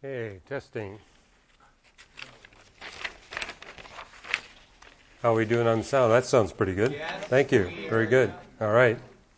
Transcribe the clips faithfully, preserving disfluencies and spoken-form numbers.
Okay, testing. How are we doing on sound? That sounds pretty good. Yes, Thank you. we Very are. good. All right.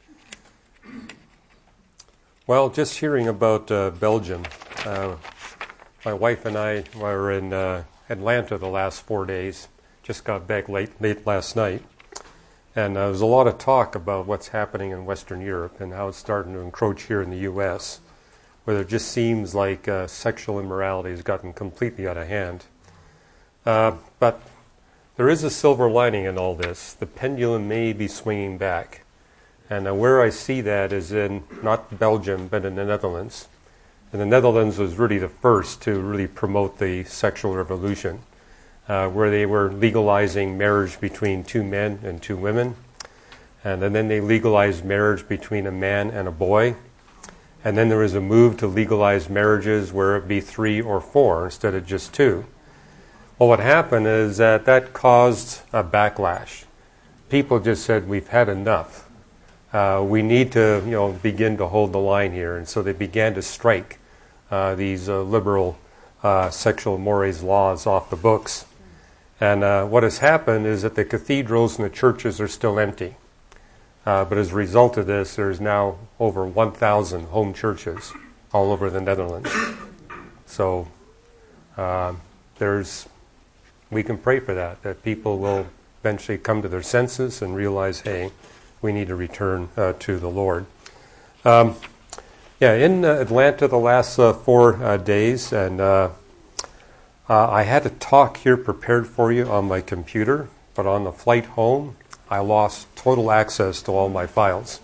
Well, just hearing about uh, Belgium. Uh, my wife and I were in uh, Atlanta the last four days. Just got back late, late last night. And uh, there was a lot of talk about what's happening in Western Europe and how it's starting to encroach here in the U S, where it just seems like uh, sexual immorality has gotten completely out of hand. Uh, but there is a silver lining in all this. The pendulum may be swinging back. And uh, where I see that is in not Belgium, but in the Netherlands. And the Netherlands was really the first to really promote the sexual revolution, uh, where they were legalizing marriage between two men and two women. And, and then they legalized marriage between a man and a boy. And then there was a move to legalize marriages where it be three or four instead of just two. Well, what happened is that that caused a backlash. People just said, we've had enough. Uh, we need to, you know, begin to hold the line here. And so they began to strike uh, these uh, liberal uh, sexual mores laws off the books. And uh, what has happened is that the cathedrals and the churches are still empty. Uh, but as a result of this, there's now over one thousand home churches all over the Netherlands. So uh, there's, we can pray for that, that people will eventually come to their senses and realize, hey, we need to return uh, to the Lord. Um, yeah, in uh, Atlanta the last uh, four uh, days, and uh, uh, I had a talk here prepared for you on my computer, but on the flight home, I lost total access to all my files.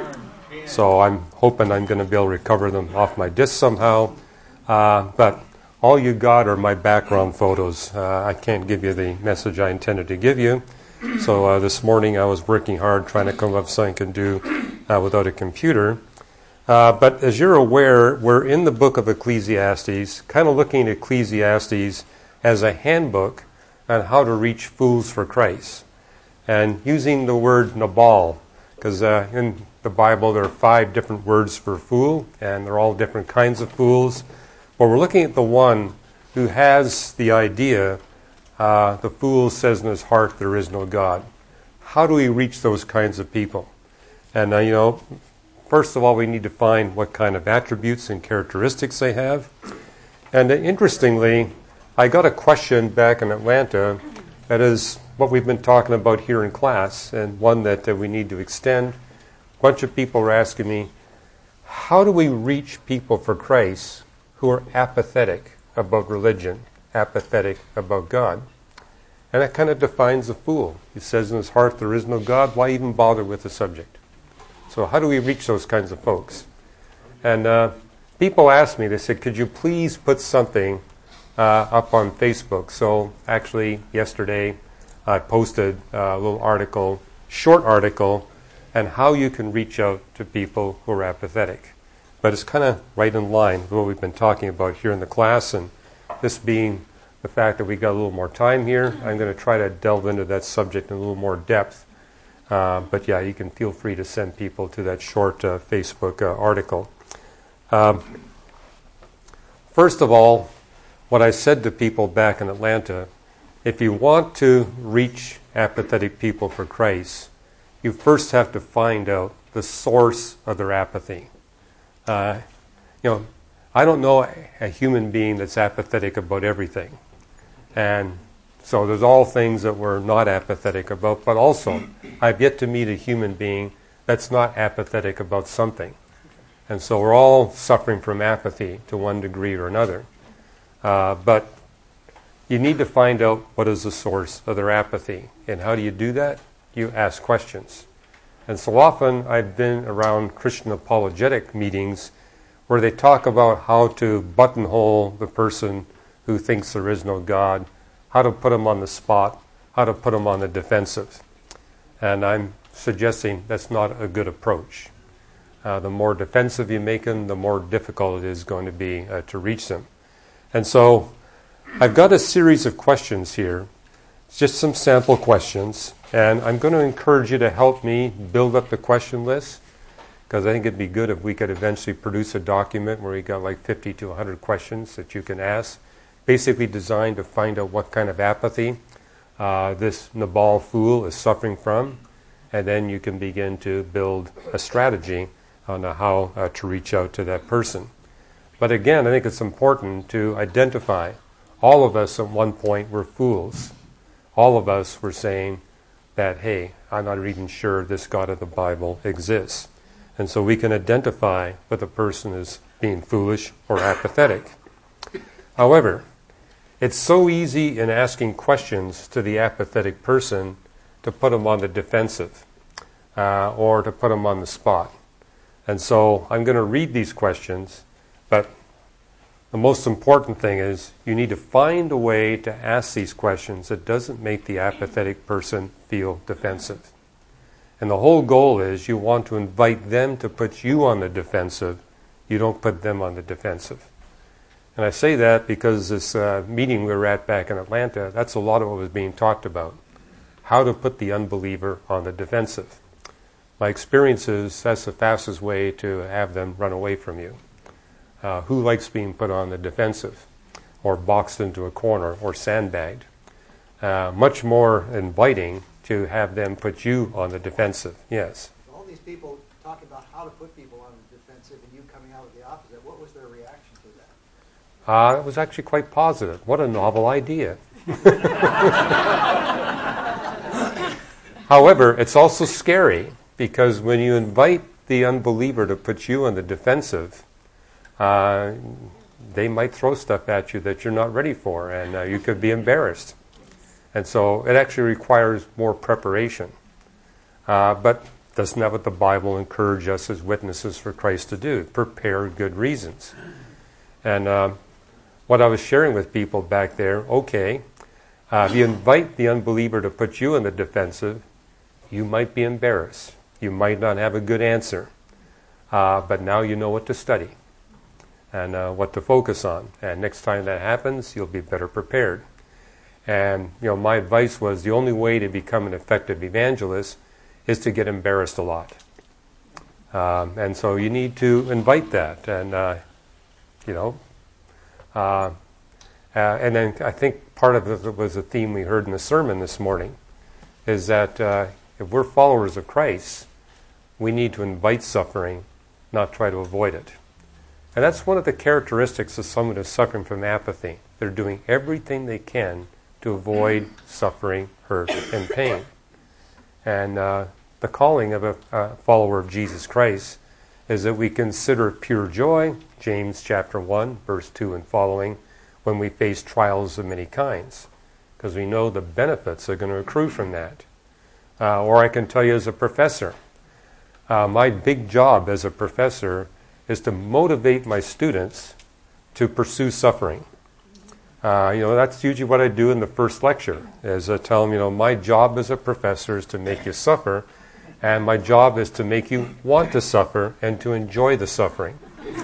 So I'm hoping I'm going to be able to recover them off my disk somehow. Uh, but all you got are my background photos. Uh, I can't give you the message I intended to give you. So uh, this morning I was working hard trying to come up with something I can do uh, without a computer. Uh, but as you're aware, we're in the book of Ecclesiastes, kind of looking at Ecclesiastes as a handbook on how to reach fools for Christ. And using the word Nabal, because uh, in the Bible there are five different words for fool, and they're all different kinds of fools. But we're looking at the one who has the idea, uh, the fool says in his heart, there is no God. How do we reach those kinds of people? And, uh, you know, first of all, we need to find what kind of attributes and characteristics they have. And uh, interestingly, I got a question back in Atlanta that is what we've been talking about here in class, and one that uh, we need to extend. A bunch of people are asking me, how do we reach people for Christ who are apathetic about religion, apathetic about God? And that kind of defines a fool. He says in his heart, there is no God, why even bother with the subject? So how do we reach those kinds of folks? And uh, people ask me, they said, could you please put something uh, up on Facebook? So actually, yesterday, I posted a little article, short article, on how you can reach out to people who are apathetic. But it's kind of right in line with what we've been talking about here in the class, and this being the fact that we got a little more time here, I'm going to try to delve into that subject in a little more depth. Uh, but yeah, you can feel free to send people to that short uh, Facebook uh, article. Um, first of all, what I said to people back in Atlanta, if you want to reach apathetic people for Christ, you first have to find out the source of their apathy. Uh, you know, I don't know a, a human being that's apathetic about everything. And so there's all things that we're not apathetic about, but also I've yet to meet a human being that's not apathetic about something. And so we're all suffering from apathy to one degree or another. Uh, but you need to find out what is the source of their apathy. And how do you do that? You ask questions. And so often I've been around Christian apologetic meetings where they talk about how to buttonhole the person who thinks there is no God, how to put them on the spot, how to put them on the defensive. And I'm suggesting that's not a good approach. Uh, the more defensive you make them, the more difficult it is going to be uh, to reach them. And so I've got a series of questions here, just some sample questions, and I'm going to encourage you to help me build up the question list. because I think it'd be good if we could eventually produce a document where we got like fifty to one hundred questions that you can ask, basically designed to find out what kind of apathy uh, this Nabal fool is suffering from, and then you can begin to build a strategy on uh, how uh, to reach out to that person. But again, I think it's important to identify all of us at one point were fools. All of us were saying that, hey, I'm not even sure this God of the Bible exists. And so we can identify whether the person is being foolish or apathetic. However, it's so easy in asking questions to the apathetic person to put them on the defensive uh, or to put them on the spot. And so I'm going to read these questions, but the most important thing is you need to find a way to ask these questions that doesn't make the apathetic person feel defensive. And the whole goal is you want to invite them to put you on the defensive. You don't put them on the defensive. And I say that because this uh, meeting we were at back in Atlanta, that's a lot of what was being talked about. How to put the unbeliever on the defensive. My experience is that's the fastest way to have them run away from you. Uh, who likes being put on the defensive or boxed into a corner or sandbagged? Uh, much more inviting to have them put you on the defensive. Yes? All these people talking about how to put people on the defensive and you coming out with the opposite, what was their reaction to that? Uh, it was actually quite positive. What a novel idea. However, it's also scary because when you invite the unbeliever to put you on the defensive, uh, they might throw stuff at you that you're not ready for, and uh, you could be embarrassed. And so it actually requires more preparation. Uh, but doesn't that what the Bible encourages us as witnesses for Christ to do? Prepare good reasons. And uh, what I was sharing with people back there, okay, uh, if you invite the unbeliever to put you on the defensive, you might be embarrassed. You might not have a good answer. Uh, but now you know what to study and uh, what to focus on. And next time that happens, you'll be better prepared. And you know, my advice was the only way to become an effective evangelist is to get embarrassed a lot. Um, and so you need to invite that. And, uh, you know, uh, uh, and then I think part of it was a theme we heard in the sermon this morning, is that uh, if we're followers of Christ, we need to invite suffering, not try to avoid it. And that's one of the characteristics of someone who's suffering from apathy. They're doing everything they can to avoid suffering, hurt, and pain. And uh, the calling of a uh, follower of Jesus Christ is that we consider pure joy, James chapter one, verse two and following, when we face trials of many kinds, because we know the benefits are going to accrue from that. Uh, or I can tell you as a professor, uh, my big job as a professor is to motivate my students to pursue suffering. Uh, you know, that's usually what I do in the first lecture, is I tell them, you know, my job as a professor is to make you suffer, and my job is to make you want to suffer and to enjoy the suffering.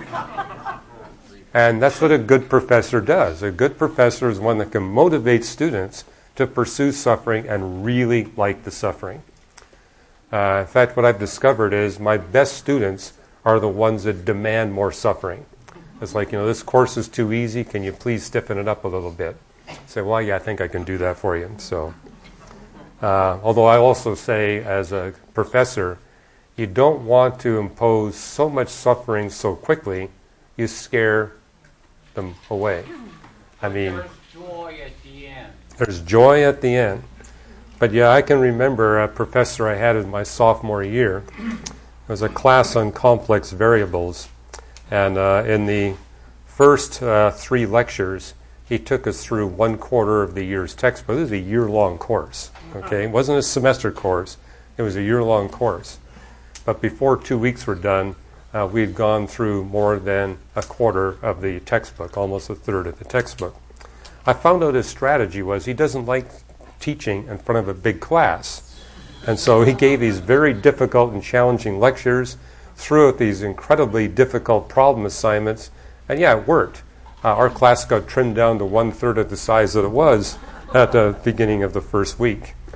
And that's what a good professor does. A good professor is one that can motivate students to pursue suffering and really like the suffering. Uh, in fact, what I've discovered is my best students are the ones that demand more suffering. It's like, you know, this course is too easy. Can you please stiffen it up a little bit? I say, well, yeah, I think I can do that for you. So, uh, although I also say, as a professor, you don't want to impose so much suffering so quickly, you scare them away. I mean, there's joy at the end. There's joy at the end. But yeah, I can remember a professor I had in my sophomore year. It was a class on complex variables. And uh, in the first uh, three lectures, he took us through one quarter of the year's textbook. This is a year-long course, okay? It wasn't a semester course. It was a year-long course. But before two weeks were done, uh, we had gone through more than a quarter of the textbook, almost a third of the textbook. I found out his strategy was he doesn't like teaching in front of a big class. And so he gave these very difficult and challenging lectures, threw out these incredibly difficult problem assignments, and yeah, it worked. Uh, our class got trimmed down to one-third of the size that it was at the beginning of the first week.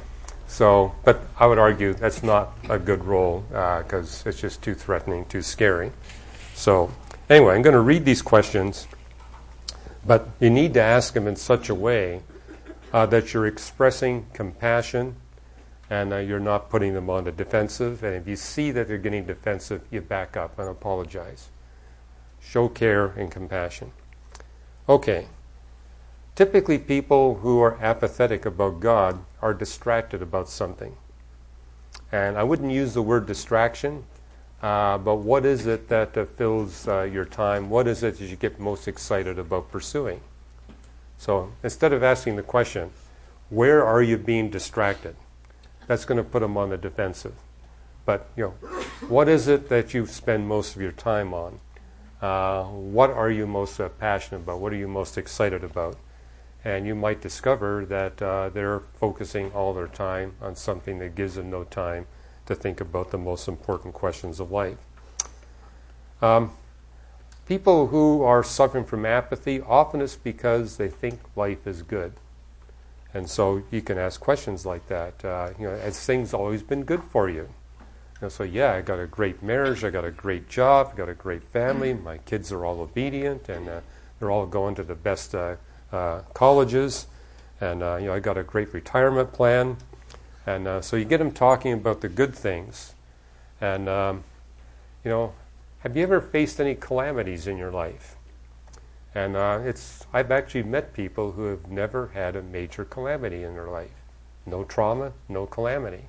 So, but I would argue that's not a good role because uh, it's just too threatening, too scary. So, anyway, I'm going to read these questions, but you need to ask them in such a way uh, that you're expressing compassion and uh, you're not putting them on the defensive. And if you see that they're getting defensive, you back up and apologize. Show care and compassion. Okay. Typically, people who are apathetic about God are distracted about something. And I wouldn't use the word distraction, uh, but what is it that uh, fills uh, your time? What is it that you get most excited about pursuing? So instead of asking the question, where are you being distracted? That's going to put them on the defensive. But, you know, what is it that you spend most of your time on? Uh, what are you most uh, passionate about? What are you most excited about? And you might discover that uh, they're focusing all their time on something that gives them no time to think about the most important questions of life. Um, people who are suffering from apathy, often it's because they think life is good. And so you can ask questions like that. Uh, you know, has things always been good for you? You know, so yeah, I got a great marriage, I got a great job, I got a great family, my kids are all obedient, and uh, they're all going to the best uh, uh, colleges, and uh, you know, I got a great retirement plan. And uh, so you get them talking about the good things. And, um, you know, have you ever faced any calamities in your life? And uh, it's I've actually met people who have never had a major calamity in their life. No trauma, no calamity.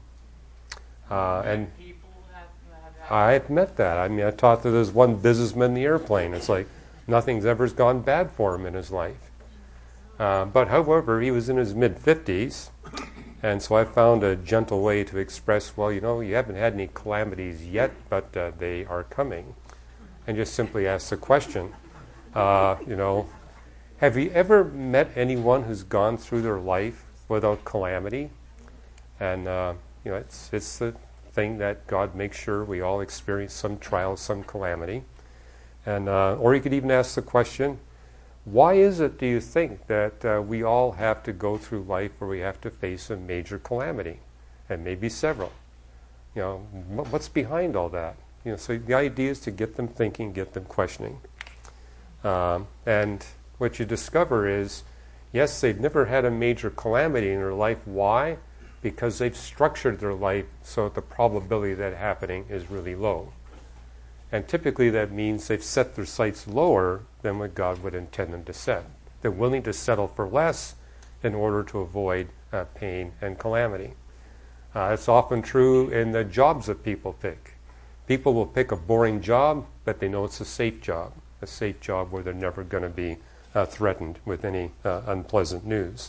Uh, and People have, have, have I've met that. I mean, I talked to this one businessman in the airplane. It's like nothing's ever gone bad for him in his life. Uh, but however, he was in his mid-fifties, and so I found a gentle way to express, well, you know, you haven't had any calamities yet, but uh, they are coming. And just simply ask the question, uh, you know, have you ever met anyone who's gone through their life without calamity? And, uh, you know, it's, it's the thing that God makes sure we all experience some trial, some calamity. And uh, or you could even ask the question, why is it, do you think, that uh, we all have to go through life where we have to face a major calamity, and maybe several? You know, what's behind all that? You know, so the idea is to get them thinking, get them questioning. Um, and what you discover is, yes, they've never had a major calamity in their life. Why? Because they've structured their life so that the probability of that happening is really low. And typically that means they've set their sights lower than what God would intend them to set. They're willing to settle for less in order to avoid uh, pain and calamity. Uh, it's often true in the jobs that people pick. People will pick a boring job, but they know it's a safe job, a safe job where they're never going to be uh, threatened with any uh, unpleasant news.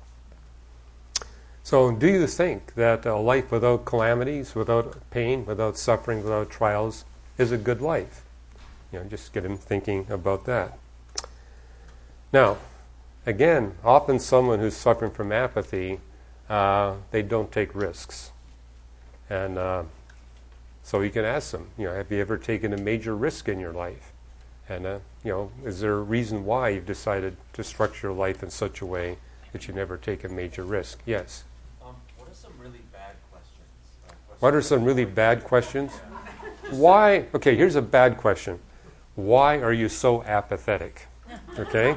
So do you think that a life without calamities, without pain, without suffering, without trials, is a good life? You know, just get him thinking about that. Now, again, often someone who's suffering from apathy, uh, they don't take risks. And uh, so you can ask them, you know, have you ever taken a major risk in your life? And, uh, you know, is there a reason why you've decided to structure your life in such a way that you never take a major risk? Yes? Um, what are some really bad questions? Uh, questions What are some really bad questions? Why? Okay, here's a bad question. Why are you so apathetic? Okay?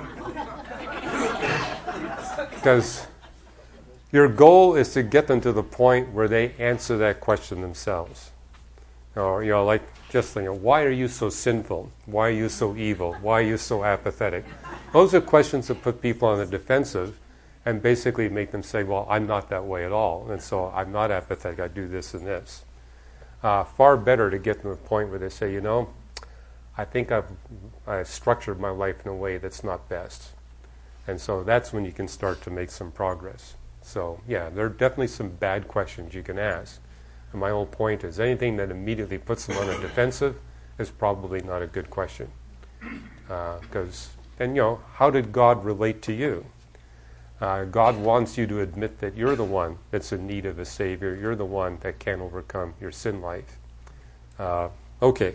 Because your goal is to get them to the point where they answer that question themselves. Or, you know, like just, you know, why are you so sinful? Why are you so evil? Why are you so apathetic? Those are questions that put people on the defensive and basically make them say, well, I'm not that way at all. And so I'm not apathetic. I do this and this. Uh, far better to get to the point where they say, you know, I think I've, I've structured my life in a way that's not best. And so that's when you can start to make some progress. So, yeah, there are definitely some bad questions you can ask. And my whole point is anything that immediately puts them on the defensive is probably not a good question. Because, uh, and you know, how did God relate to you? Uh, God wants you to admit that you're the one that's in need of a Savior. You're the one that can overcome your sin life. Uh, okay.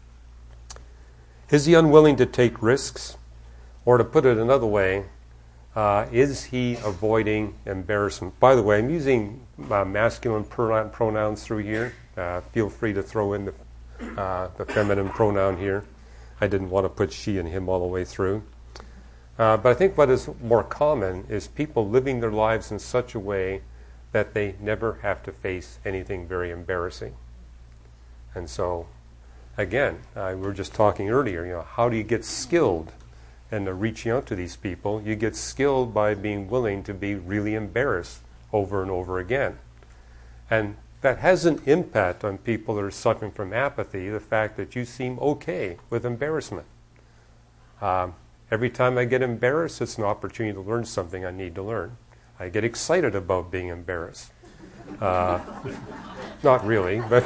Is he unwilling to take risks? Or to put it another way, Uh, is he avoiding embarrassment? By the way, I'm using uh, masculine pronoun, pronouns through here. Uh, feel free to throw in the, uh, the feminine pronoun here. I didn't want to put she and him all the way through. Uh, but I think what is more common is people living their lives in such a way that they never have to face anything very embarrassing. And so, again, uh, we were just talking earlier, you know, how do you get skilled in uh, reaching out to these people? You get skilled by being willing to be really embarrassed over and over again. And that has an impact on people that are suffering from apathy, the fact that you seem okay with embarrassment. Um, every time I get embarrassed, it's an opportunity to learn something I need to learn. I get excited about being embarrassed. Uh, not really, but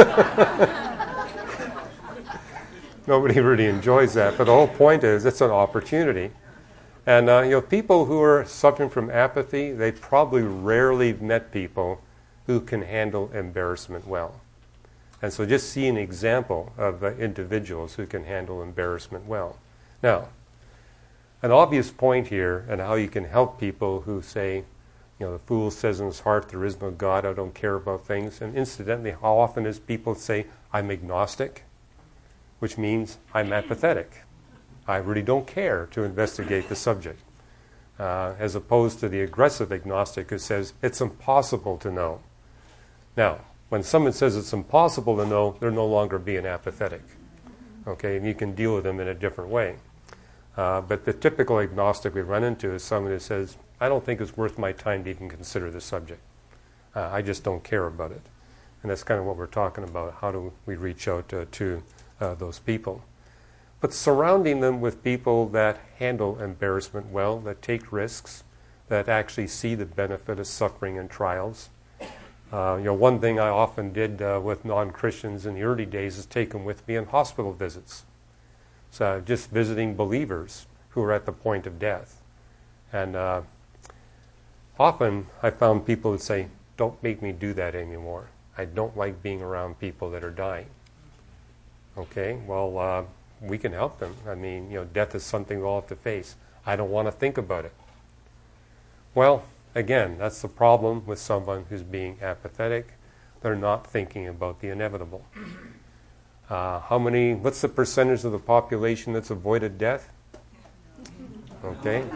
nobody really enjoys that. But the whole point is it's an opportunity. And uh, you know, people who are suffering from apathy, they probably rarely met people who can handle embarrassment well. And so just see an example of uh, individuals who can handle embarrassment well. Now, an obvious point here and how you can help people who say, you know, the fool says in his heart, there is no God, I don't care about things. And incidentally, how often is people say, I'm agnostic, which means I'm apathetic. I really don't care to investigate the subject. Uh, as opposed to the aggressive agnostic who says, it's impossible to know. Now, when someone says it's impossible to know, they're no longer being apathetic. Okay, and you can deal with them in a different way. Uh, but the typical agnostic we run into is someone who says, I don't think it's worth my time to even consider this subject. Uh, I just don't care about it. And that's kind of what we're talking about. How do we reach out uh, to uh, those people? But surrounding them with people that handle embarrassment well, that take risks, that actually see the benefit of suffering and trials. Uh, you know, one thing I often did uh, with non-Christians in the early days is take them with me on hospital visits. So just visiting believers who are at the point of death. And uh, often I found people would say, don't make me do that anymore. I don't like being around people that are dying. Okay, well, uh, we can help them. I mean, you know, death is something we all have to face. I don't want to think about it. Well, again, that's the problem with someone who's being apathetic. They're not thinking about the inevitable. Uh, how many, what's the percentage of the population that's avoided death? Okay.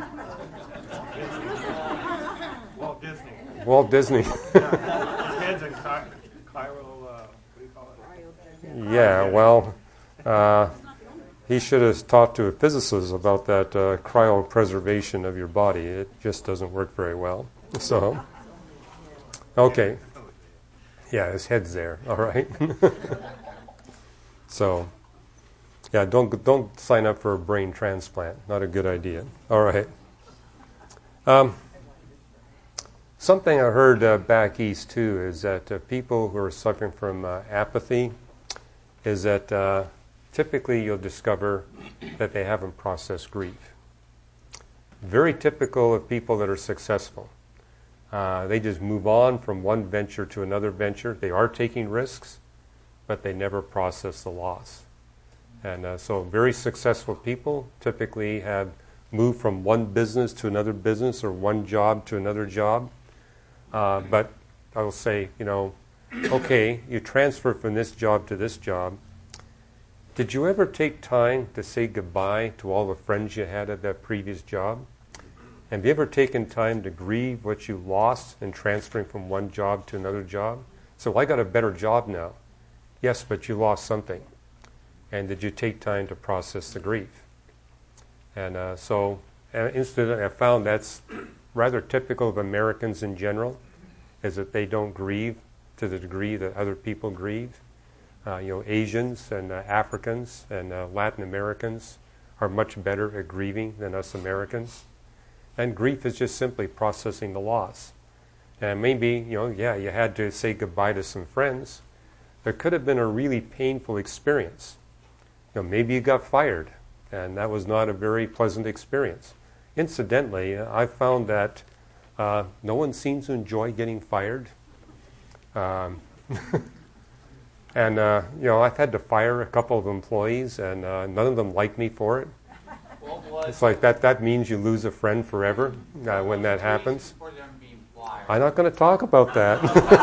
Walt Disney. Walt Disney. Yeah. His head's in Cairo, uh, what do you call it? Yeah, well, uh, he should have talked to a physicist about that uh, cryopreservation of your body. It just doesn't work very well. So, okay. Yeah, his head's there. All right. So, yeah, don't don't sign up for a brain transplant. Not a good idea. All right. Um, something I heard uh, back east too is that uh, people who are suffering from uh, apathy is that uh, typically you'll discover that they haven't processed grief. Very typical of people that are successful. Uh, they just move on from one venture to another venture. They are taking risks, but they never process the loss. And uh, so very successful people typically have moved from one business to another business or one job to another job. Uh, but I will say, you know, okay, you transfer from this job to this job. Did you ever take time to say goodbye to all the friends you had at that previous job? Have you ever taken time to grieve what you lost in transferring from one job to another job? So I got a better job now. Yes, but you lost something. And did you take time to process the grief? And uh, so, uh, incidentally, I found that's rather typical of Americans in general, is that they don't grieve to the degree that other people grieve. Uh, you know, Asians and uh, Africans and uh, Latin Americans are much better at grieving than us Americans. And grief is just simply processing the loss. And maybe, you know, yeah, you had to say goodbye to some friends. There could have been a really painful experience. You know, maybe you got fired, and that was not a very pleasant experience. Incidentally, I found that uh, no one seems to enjoy getting fired. Um, and, uh, you know, I've had to fire a couple of employees, and uh, none of them like me for it. Well, well, It's like that, that means you lose a friend forever uh, when that happens. I'm not going to talk about that.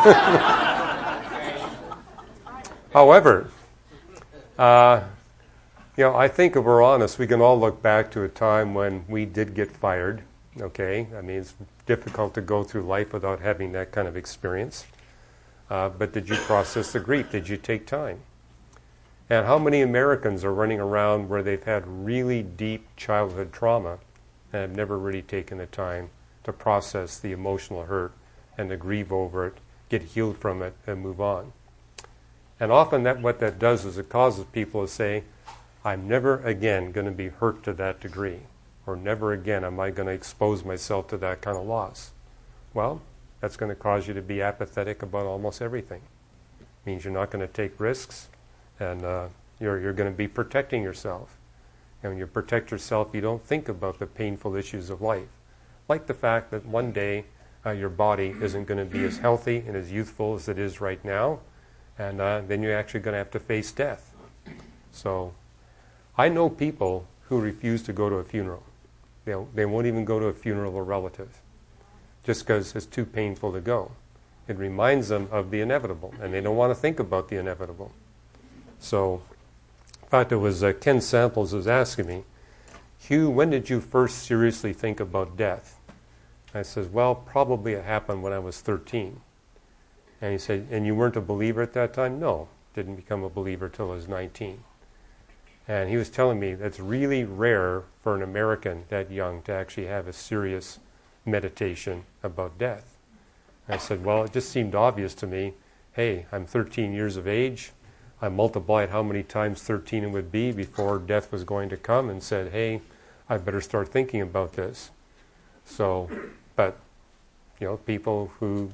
However, uh, you know, I think if we're honest, we can all look back to a time when we did get fired. Okay, I mean, it's difficult to go through life without having that kind of experience. Uh, but did you process the grief? Did you take time? And how many Americans are running around where they've had really deep childhood trauma and have never really taken the time to process the emotional hurt and to grieve over it, get healed from it, and move on? And often that what that does is it causes people to say, I'm never again going to be hurt to that degree, or never again am I going to expose myself to that kind of loss. Well, that's going to cause you to be apathetic about almost everything. It means you're not going to take risks, and uh, you're, you're going to be protecting yourself. And when you protect yourself, you don't think about the painful issues of life, like the fact that one day uh, your body isn't going to be as healthy and as youthful as it is right now, and uh, then you're actually going to have to face death. So I know people who refuse to go to a funeral. They, they won't even go to a funeral of a relative just because it's too painful to go. It reminds them of the inevitable, and they don't want to think about the inevitable. So, in fact, it was uh, Ken Samples was asking me, Hugh, when did you first seriously think about death? I said, well, probably it happened when I was thirteen. And he said, and you weren't a believer at that time? No, didn't become a believer till I was nineteen. And he was telling me that's really rare for an American that young to actually have a serious meditation about death. And I said, well, it just seemed obvious to me, hey, I'm thirteen years of age. I multiplied how many times thirteen it would be before death was going to come and said, hey, I better start thinking about this. So, but, you know, people who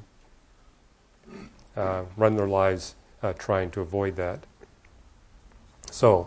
uh, run their lives uh, trying to avoid that. So,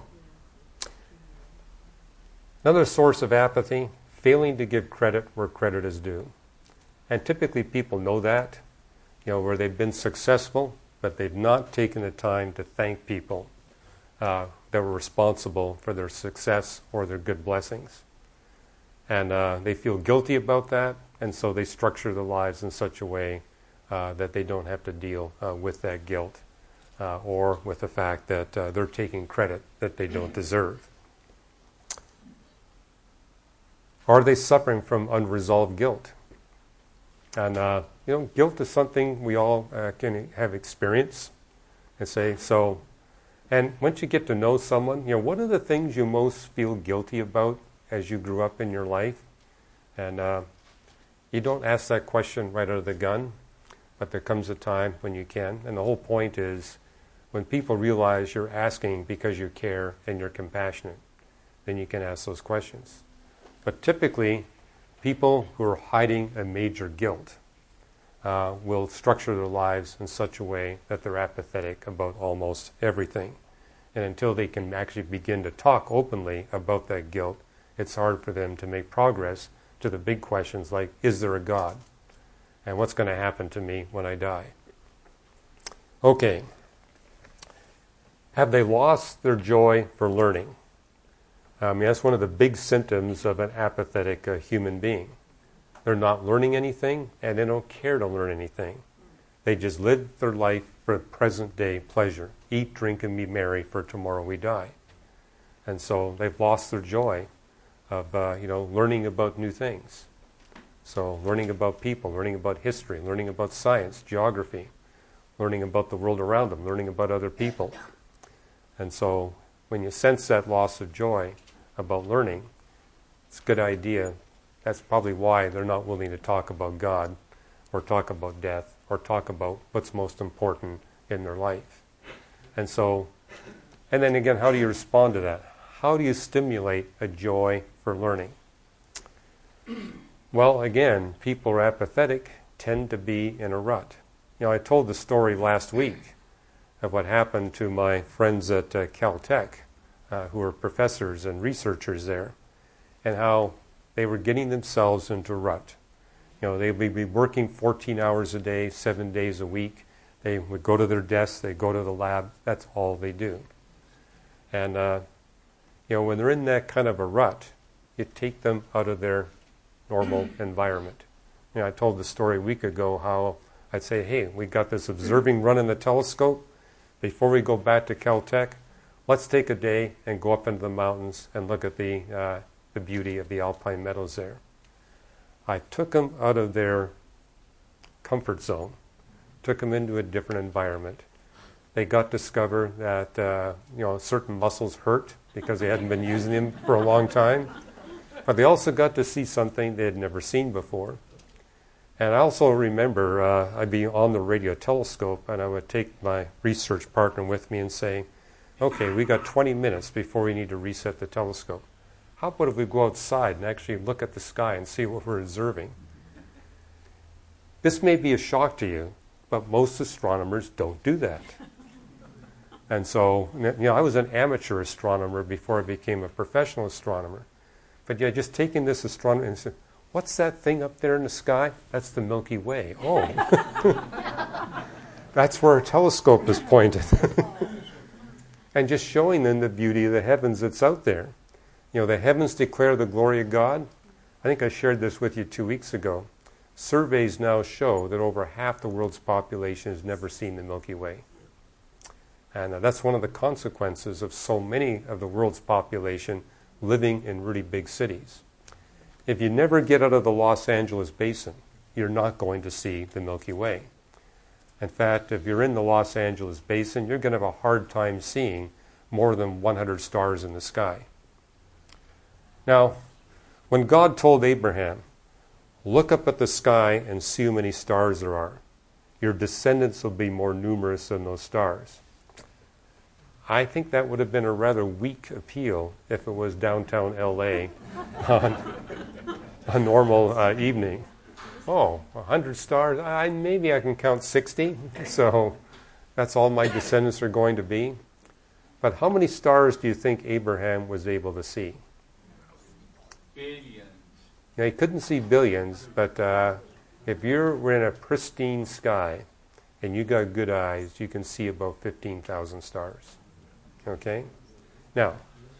another source of apathy, failing to give credit where credit is due. And typically people know that, you know, where they've been successful, but they've not taken the time to thank people uh, that were responsible for their success or their good blessings. And uh, they feel guilty about that, and so they structure their lives in such a way uh, that they don't have to deal uh, with that guilt uh, or with the fact that uh, they're taking credit that they don't deserve. Are they suffering from unresolved guilt? And, uh, you know, guilt is something we all uh, can have experience and say, so, and once you get to know someone, you know, what are the things you most feel guilty about as you grew up in your life? And uh, you don't ask that question right out of the gun, but there comes a time when you can. And the whole point is when people realize you're asking because you care and you're compassionate, then you can ask those questions. But typically, people who are hiding a major guilt uh, will structure their lives in such a way that they're apathetic about almost everything. And until they can actually begin to talk openly about that guilt, it's hard for them to make progress to the big questions like, is there a God? And what's going to happen to me when I die? Okay. Have they lost their joy for learning? I mean, that's one of the big symptoms of an apathetic uh, human being. They're not learning anything, and they don't care to learn anything. They just live their life for present day pleasure. Eat, drink, and be merry, for tomorrow we die. And so they've lost their joy of, uh, you know, learning about new things. So learning about people, learning about history, learning about science, geography, learning about the world around them, learning about other people. And so when you sense that loss of joy about learning, it's a good idea. That's probably why they're not willing to talk about God or talk about death or talk about what's most important in their life. And so, and then again, how do you respond to that? How do you stimulate a joy for learning? Well, again, people who are apathetic tend to be in a rut. You know, I told the story last week of what happened to my friends at uh, Caltech, uh, who are professors and researchers there, and how they were getting themselves into a rut. You know, they would be working fourteen hours a day, seven days a week. They would go to their desks, they go to the lab. That's all they do. And, uh, you know, when they're in that kind of a rut, You take them out of their normal environment. You know, I told the story a week ago how I'd say, hey, we got this observing run in the telescope. Before we go back to Caltech, let's take a day and go up into the mountains and look at the, uh, the beauty of the alpine meadows there. I took them out of their comfort zone, took them into a different environment. They got to discover that uh, you know certain muscles hurt because they hadn't been using them for a long time. But they also got to see something they had never seen before. And I also remember uh, I'd be on the radio telescope and I would take my research partner with me and say, okay, we got twenty minutes before we need to reset the telescope. How about if we go outside and actually look at the sky and see what we're observing? This may be a shock to you, but most astronomers don't do that. And so, you know, I was an amateur astronomer before I became a professional astronomer. But yeah, just taking this astronomy and saying, what's that thing up there in the sky? That's the Milky Way. Oh. That's where our telescope is pointed. And just showing them the beauty of the heavens that's out there. You know, the heavens declare the glory of God. I think I shared this with you two weeks ago. Surveys now show that over half the world's population has never seen the Milky Way. And uh, that's one of the consequences of so many of the world's population living in really big cities. If you never get out of the Los Angeles basin, you're not going to see the Milky Way. In fact, if you're in the Los Angeles basin, you're going to have a hard time seeing more than one hundred stars in the sky. Now, when God told Abraham, look up at the sky and see how many stars there are, your descendants will be more numerous than those stars. I think that would have been a rather weak appeal if it was downtown L A on a normal uh, evening. Oh, one hundred stars? I, maybe I can count sixty, so that's all my descendants are going to be. But how many stars do you think Abraham was able to see? Billions. Now, he couldn't see billions, but uh, if you're in a pristine sky and you got good eyes, you can see about fifteen thousand stars. Okay? Now,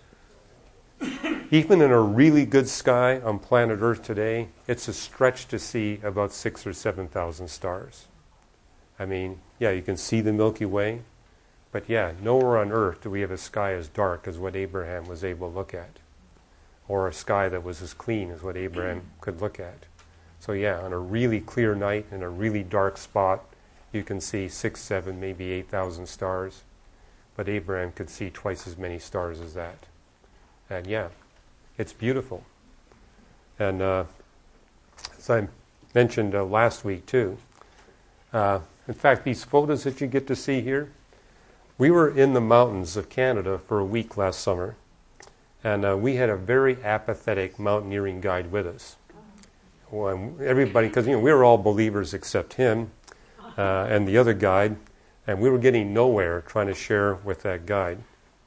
even in a really good sky on planet Earth today, it's a stretch to see about six or seven thousand stars. I mean, yeah, you can see the Milky Way, but yeah, nowhere on Earth do we have a sky as dark as what Abraham was able to look at, or a sky that was as clean as what Abraham could look at. So yeah, on a really clear night in a really dark spot, you can see six, seven, maybe eight thousand stars. But Abraham could see twice as many stars as that. And yeah, it's beautiful. And uh, as I mentioned uh, last week too, uh, in fact, these photos that you get to see here, we were in the mountains of Canada for a week last summer. And uh, we had a very apathetic mountaineering guide with us. Well, everybody, because you know, we were all believers except him uh, and the other guide. And we were getting nowhere trying to share with that guide.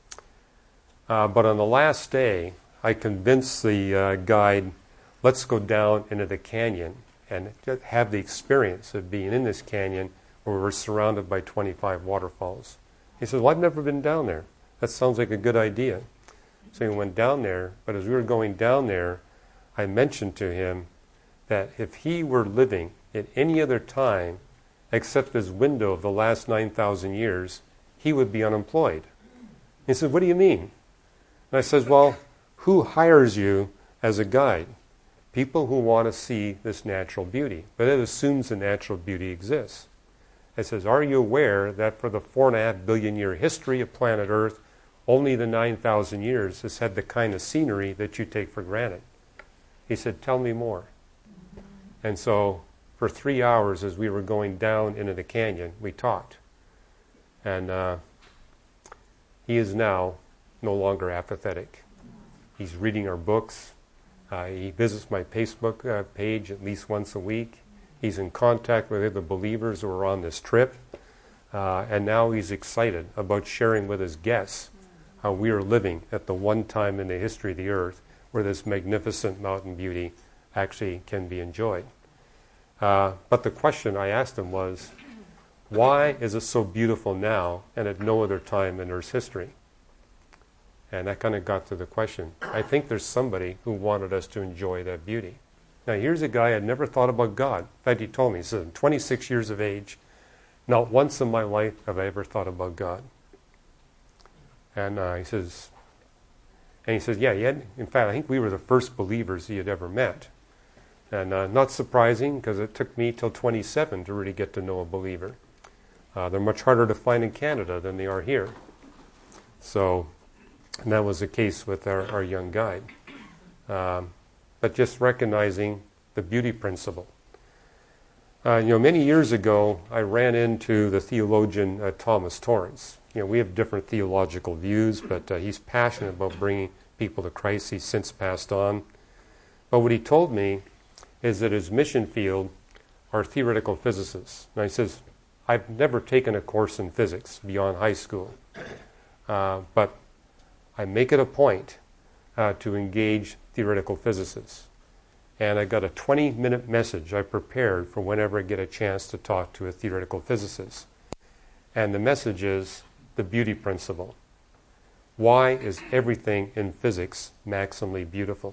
Uh, but on the last day, I convinced the uh, guide, let's go down into the canyon and have the experience of being in this canyon where we're surrounded by twenty-five waterfalls. He said, well, I've never been down there. That sounds like a good idea. So we went down there, but as we were going down there, I mentioned to him that if he were living at any other time except this window of the last nine thousand years, he would be unemployed. He said, what do you mean? And I said, well, who hires you as a guide? People who want to see this natural beauty. But it assumes the natural beauty exists. I says, are you aware that for the four and a half billion year history of planet Earth, only the nine thousand years has had the kind of scenery that you take for granted? He said, tell me more. And so for three hours as we were going down into the canyon, we talked. And uh, he is now no longer apathetic. He's reading our books. Uh, he visits my Facebook uh, page at least once a week. He's in contact with other believers who are on this trip. Uh, and now he's excited about sharing with his guests how we are living at the one time in the history of the earth where this magnificent mountain beauty actually can be enjoyed. Uh, but the question I asked him was, why is it so beautiful now and at no other time in Earth's history? And that kind of got to the question. I think there's somebody who wanted us to enjoy that beauty. Now, here's a guy I'd never thought about God. In fact, he told me, he said, I'm twenty-six years of age, not once in my life have I ever thought about God. And uh, he says, and he says, yeah, he had, in fact, I think we were the first believers he had ever met. And uh, not surprising, because it took me till twenty-seven to really get to know a believer. Uh, they're much harder to find in Canada than they are here. So, and that was the case with our, our young guide. Um, but just recognizing the beauty principle. Uh, you know, many years ago, I ran into the theologian uh, Thomas Torrance. You know, we have different theological views, but uh, he's passionate about bringing people to Christ. He's since passed on. But what he told me is that his mission field are theoretical physicists. Now he says, I've never taken a course in physics beyond high school, uh, but I make it a point uh, to engage theoretical physicists. And I got a twenty-minute message I prepared for whenever I get a chance to talk to a theoretical physicist. And the message is the beauty principle. Why is everything in physics maximally beautiful?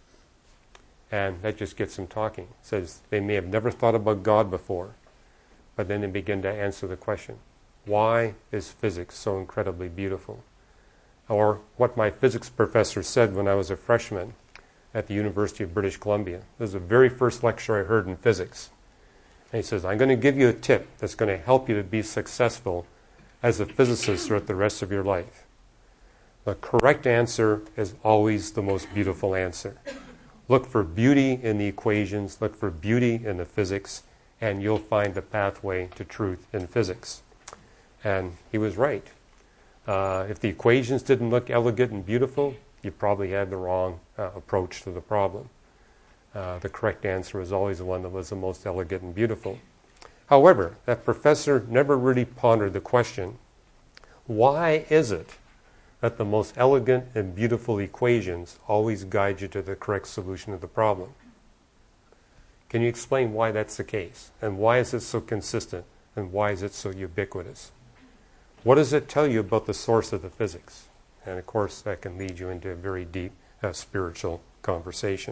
And that just gets them talking. It says they may have never thought about God before, but then they begin to answer the question, why is physics so incredibly beautiful? Or what my physics professor said when I was a freshman at the University of British Columbia. This is the very first lecture I heard in physics. And he says, I'm going to give you a tip that's going to help you to be successful as a physicist throughout the rest of your life. The correct answer is always the most beautiful answer. Look for beauty in the equations, look for beauty in the physics, and you'll find the pathway to truth in physics. And he was right. Uh, if the equations didn't look elegant and beautiful, you probably had the wrong uh, approach to the problem. Uh, the correct answer was always the one that was the most elegant and beautiful. However, that professor never really pondered the question, why is it that the most elegant and beautiful equations always guide you to the correct solution of the problem? Can you explain why that's the case? And why is it so consistent? And why is it so ubiquitous? What does it tell you about the source of the physics? And of course, that can lead you into a very deep uh, spiritual conversation.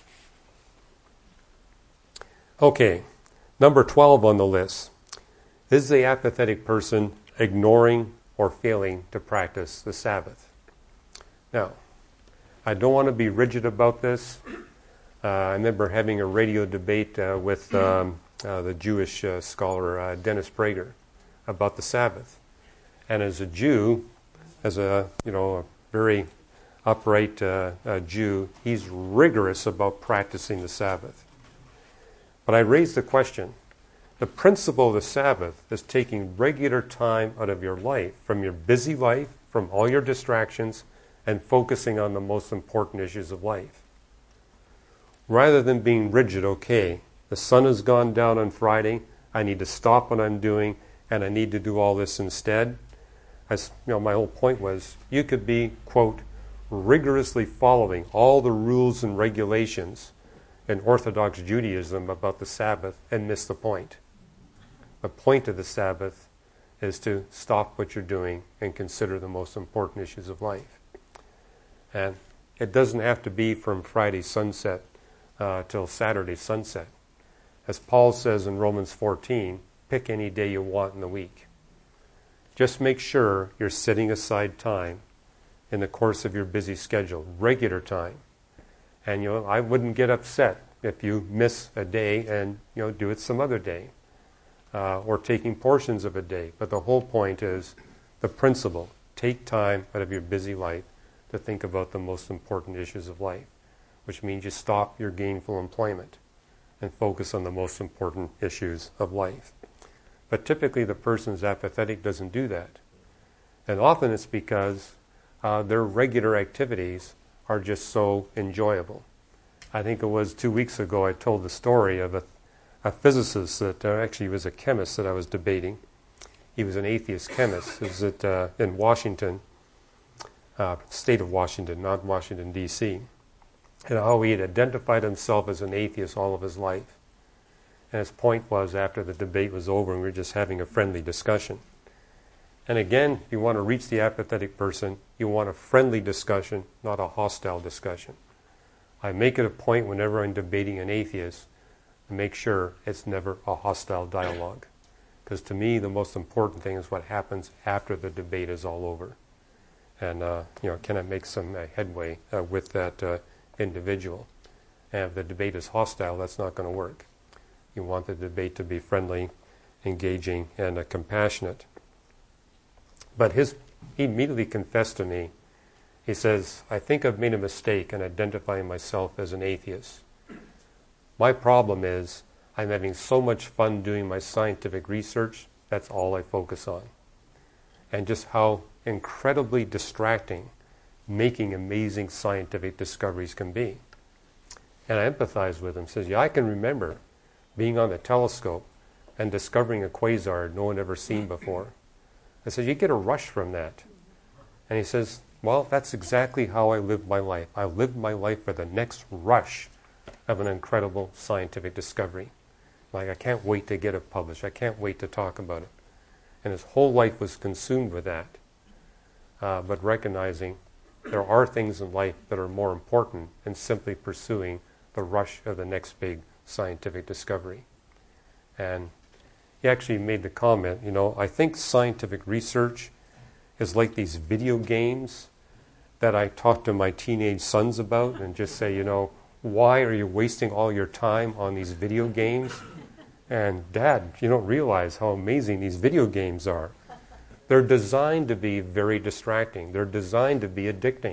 Okay, number twelve on the list. Is the apathetic person ignoring or failing to practice the Sabbath? Now, I don't want to be rigid about this. Uh, I remember having a radio debate uh, with um, uh, the Jewish uh, scholar uh, Dennis Prager about the Sabbath. And as a Jew, as a you know a very upright uh, uh, Jew, he's rigorous about practicing the Sabbath. But I raised the question, the principle of the Sabbath is taking regular time out of your life, from your busy life, from all your distractions, and focusing on the most important issues of life. Rather than being rigid, okay, the sun has gone down on Friday, I need to stop what I'm doing, and I need to do all this instead. As you know, my whole point was, you could be, quote, rigorously following all the rules and regulations in Orthodox Judaism about the Sabbath and miss the point. The point of the Sabbath is to stop what you're doing and consider the most important issues of life. And it doesn't have to be from Friday sunset uh, till Saturday sunset. As Paul says in Romans fourteen, pick any day you want in the week. Just make sure you're setting aside time in the course of your busy schedule, regular time. And you know, I wouldn't get upset if you miss a day and you know do it some other day, uh, or taking portions of a day. But the whole point is the principle: take time out of your busy life to think about the most important issues of life, which means you stop your gainful employment and focus on the most important issues of life. But typically the person who's apathetic doesn't do that. And often it's because uh, their regular activities are just so enjoyable. I think it was two weeks ago I told the story of a, a physicist that uh, actually was a chemist that I was debating. He was an atheist chemist. He was at, uh, in Washington, uh, state of Washington, not Washington, D C, and how he had identified himself as an atheist all of his life. And his point was, after the debate was over and we were just having a friendly discussion, And again, if you want to reach the apathetic person, you want a friendly discussion, not a hostile discussion. I make it a point whenever I'm debating an atheist to make sure it's never a hostile dialogue. Because to me, the most important thing is what happens after the debate is all over. And, uh, you know, can I make some uh, headway uh, with that uh, individual? And if the debate is hostile, that's not going to work. You want the debate to be friendly, engaging, and uh, compassionate. But his, he immediately confessed to me. He says, I think I've made a mistake in identifying myself as an atheist. My problem is I'm having so much fun doing my scientific research, that's all I focus on. And just how incredibly distracting making amazing scientific discoveries can be. And I empathize with him. He says, yeah, I can remember being on the telescope and discovering a quasar no one ever seen before. I said, you get a rush from that. And he says, well, that's exactly how I lived my life. I lived my life for the next rush of an incredible scientific discovery. Like, I can't wait to get it published. I can't wait to talk about it. And his whole life was consumed with that. Uh, but recognizing there are things in life that are more important than simply pursuing the rush of the next big scientific discovery. And he actually made the comment, you know, I think scientific research is like these video games that I talk to my teenage sons about and just say, you know, why are you wasting all your time on these video games? And Dad, you don't realize how amazing these video games are. They're designed to be very distracting. They're designed to be addicting.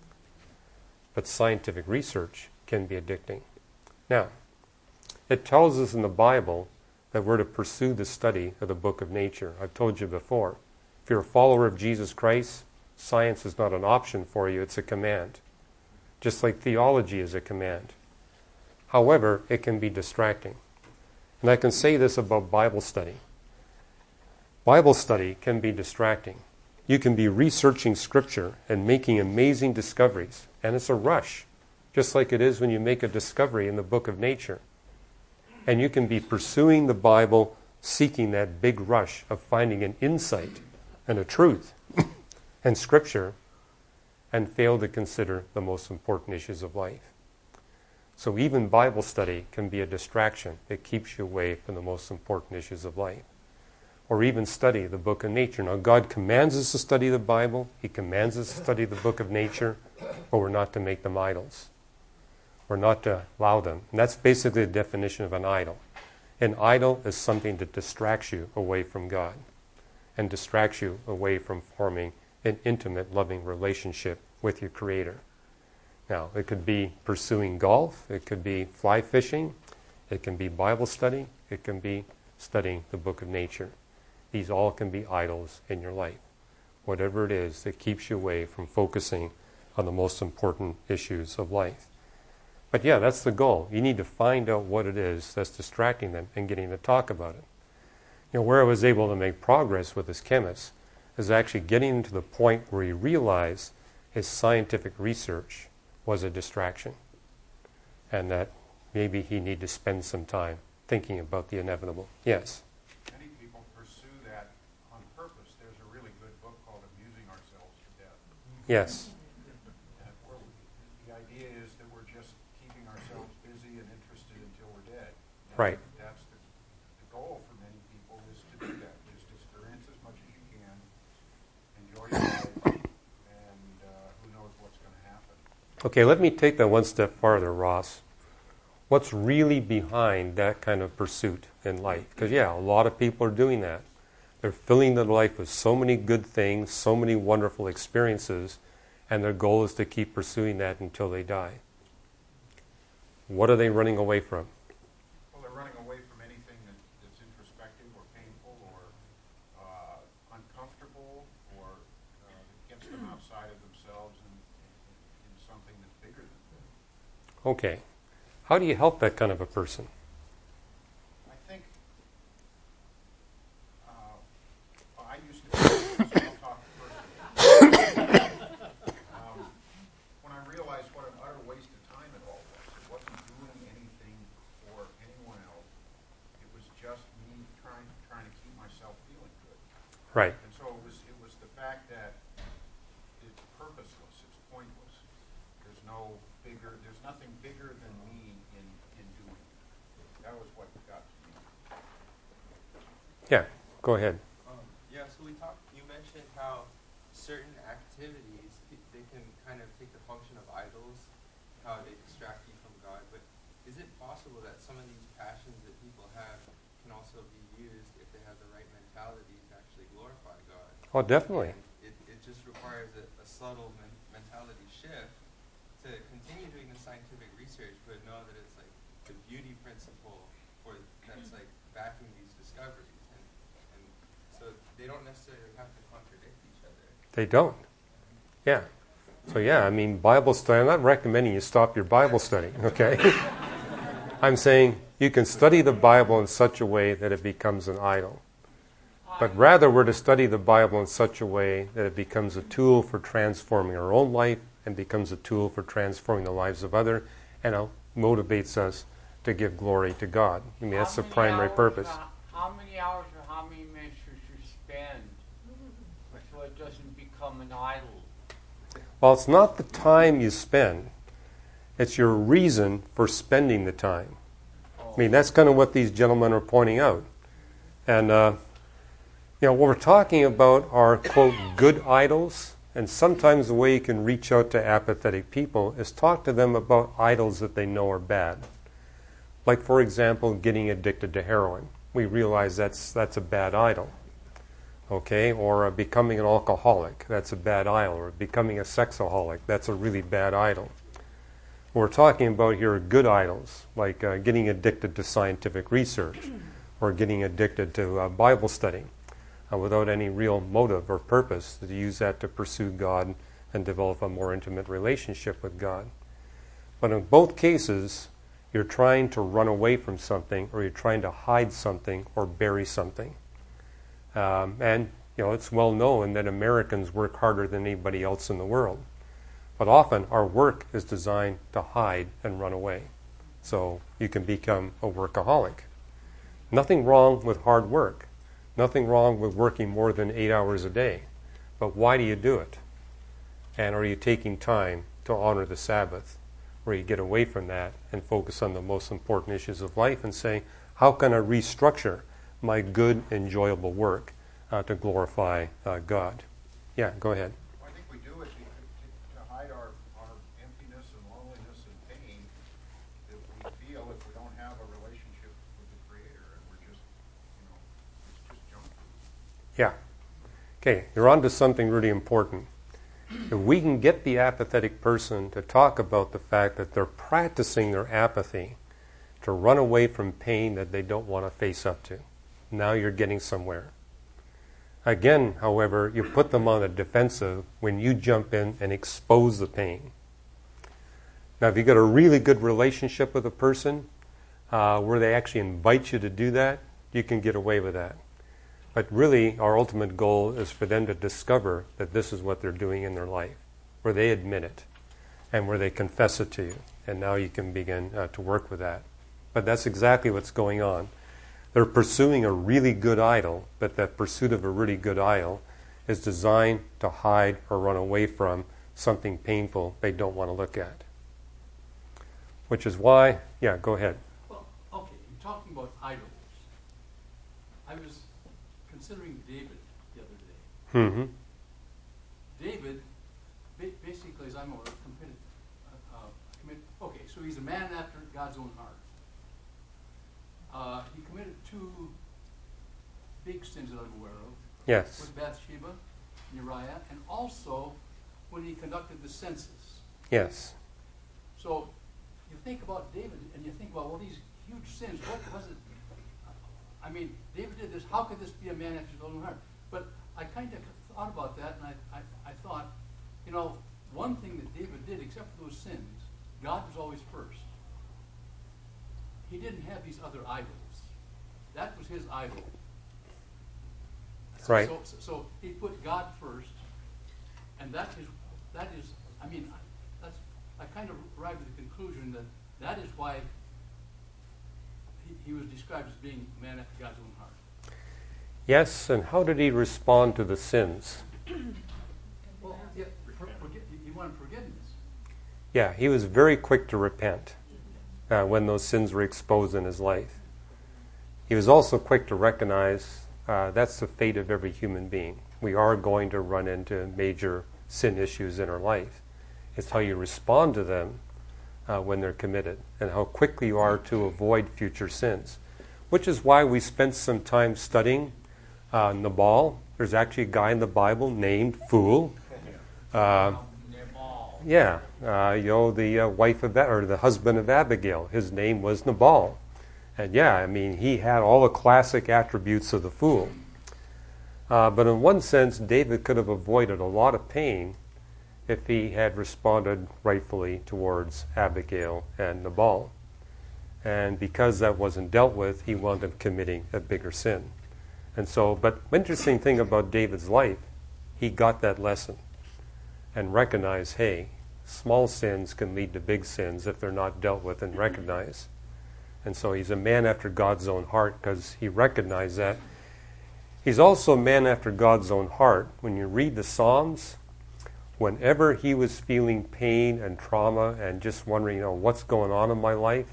But scientific research can be addicting. Now, it tells us in the Bible that we're to pursue the study of the book of nature. I've told you before, if you're a follower of Jesus Christ, science is not an option for you, it's a command. Just like theology is a command. However, it can be distracting. And I can say this about Bible study. Bible study can be distracting. You can be researching Scripture and making amazing discoveries, and it's a rush, just like it is when you make a discovery in the book of nature. And you can be pursuing the Bible, seeking that big rush of finding an insight and a truth and Scripture, and fail to consider the most important issues of life. So even Bible study can be a distraction. It keeps you away from the most important issues of life. Or even study the book of nature. Now, God commands us to study the Bible. He commands us to study the book of nature, but we're not to make them idols. We're not to allow them. And that's basically the definition of an idol. An idol is something that distracts you away from God and distracts you away from forming an intimate, loving relationship with your Creator. Now, it could be pursuing golf. It could be fly fishing. It can be Bible study. It can be studying the book of nature. These all can be idols in your life. Whatever it is that keeps you away from focusing on the most important issues of life. But yeah, that's the goal. You need to find out what it is that's distracting them and getting to talk about it. You know, where I was able to make progress with this chemist is actually getting to the point where he realized his scientific research was a distraction, and that maybe he needed to spend some time thinking about the inevitable. Yes? Many people pursue that on purpose. There's a really good book called Amusing Ourselves to Death. Yes. And where we, the idea is that we're just keeping ourselves busy and interested until we're dead. And Right. That's the, the goal for many people, is to do that. Just experience as much as you can, enjoy your life, and uh, who knows what's going to happen. Okay, let me take that one step farther, Ross. What's really behind that kind of pursuit in life? Because, yeah, a lot of people are doing that. They're filling their life with so many good things, so many wonderful experiences, and their goal is to keep pursuing that until they die. What are they running away from? Well, they're running away from anything that, that's introspective or painful or uh, uncomfortable or uh, gets them outside of themselves and in something that's bigger than them. Okay. How do you help that kind of a person? I think uh, well, I used to be, so I'll talk personally. um, when I realized what an utter waste of time it all was, it wasn't doing anything for anyone else. It was just me trying trying to keep myself feeling good. Right. And so it was bigger, there's nothing bigger than me in, in doing it. That was what got to me. Yeah, go ahead. Um, yeah, so we talked, you mentioned how certain activities, they can kind of take the function of idols, how they distract you from God, but is it possible that some of these passions that people have can also be used if they have the right mentality to actually glorify God? Oh, definitely. And it, it just requires a, a subtle men- mentality shift to continue doing the scientific research, but know that it's like the beauty principle for that's like backing these discoveries, and, and so they don't necessarily have to contradict each other. They don't. Yeah. So yeah, I mean, Bible study, I'm not recommending you stop your Bible study, okay? I'm saying you can study the Bible in such a way that it becomes an idol. But rather, we're to study the Bible in such a way that it becomes a tool for transforming our own life and becomes a tool for transforming the lives of others, and it motivates us to give glory to God. I mean, that's the How many primary hours, purpose. uh, How many hours or how many minutes should you spend so it doesn't become an idol? Well, it's not the time you spend. It's your reason for spending the time. I mean, that's kind of what these gentlemen are pointing out. And, uh, you know, what we're talking about are, quote, good idols. And sometimes the way you can reach out to apathetic people is talk to them about idols that they know are bad. Like, for example, getting addicted to heroin. We realize that's that's a bad idol. Okay? Or uh, becoming an alcoholic. That's a bad idol. Or becoming a sexaholic. That's a really bad idol. What we're talking about here are good idols, like uh, getting addicted to scientific research or getting addicted to uh, Bible study uh, without any real motive or purpose to use that to pursue God and develop a more intimate relationship with God. But in both cases, you're trying to run away from something, or you're trying to hide something or bury something. Um, and, you know, it's well known that Americans work harder than anybody else in the world. But often our work is designed to hide and run away. So you can become a workaholic. Nothing wrong with hard work. Nothing wrong with working more than eight hours a day. But why do you do it? And are you taking time to honor the Sabbath, where you get away from that and focus on the most important issues of life and say, how can I restructure my good, enjoyable work uh, to glorify uh, God? Yeah, go ahead. Well, I think we do it to, to, to hide our, our emptiness and loneliness and pain that we feel if we don't have a relationship with the Creator, and we're just, you know, it's just junk food. Yeah. Okay, you're on to something really important. If we can get the apathetic person to talk about the fact that they're practicing their apathy to run away from pain that they don't want to face up to, now you're getting somewhere. Again, however, you put them on the defensive when you jump in and expose the pain. Now, if you've got a really good relationship with a person uh, where they actually invite you to do that, you can get away with that. But really, our ultimate goal is for them to discover that this is what they're doing in their life, where they admit it and where they confess it to you. And now you can begin uh, to work with that. But that's exactly what's going on. They're pursuing a really good idol, but that pursuit of a really good idol is designed to hide or run away from something painful they don't want to look at. Which is why, yeah, go ahead. Well, okay, you're talking about idols. I was considering David the other day. Mm-hmm. David, ba- basically, as I'm aware, committed, uh, uh, commit, okay, so he's a man after God's own heart. Uh, he committed two big sins that I'm aware of. Yes. With Bathsheba, Uriah, and also when he conducted the census. Yes. So you think about David and you think about all these huge sins. What was it? I mean, David did this. How could this be a man after his own heart? But I kind of thought about that, and I, I, I thought, you know, one thing that David did, except for those sins, God was always first. He didn't have these other idols. That was his idol. Right. So, so, so he put God first, and that is, that is, I mean, that's, I kind of arrived at the conclusion that that is why he, he was described as being a man after God's own heart. Yes, and how did he respond to the sins? Well, yeah, for, forget, he wanted forgiveness. Yeah, he was very quick to repent uh, when those sins were exposed in his life. He was also quick to recognize uh, that's the fate of every human being. We are going to run into major sin issues in our life. It's how you respond to them uh, when they're committed, and how quickly you are to avoid future sins. Which is why we spent some time studying uh, Nabal. There's actually a guy in the Bible named Fool. Uh, yeah, uh, you know, the uh, wife of, or the husband of Abigail, his name was Nabal. And yeah, I mean, he had all the classic attributes of the fool. Uh, but in one sense, David could have avoided a lot of pain if he had responded rightfully towards Abigail and Nabal. And because that wasn't dealt with, he wound up committing a bigger sin. And so, but interesting thing about David's life, he got that lesson and recognized, hey, small sins can lead to big sins if they're not dealt with and recognized. And so he's a man after God's own heart because he recognized that. He's also a man after God's own heart. When you read the Psalms, whenever he was feeling pain and trauma and just wondering, you know, what's going on in my life,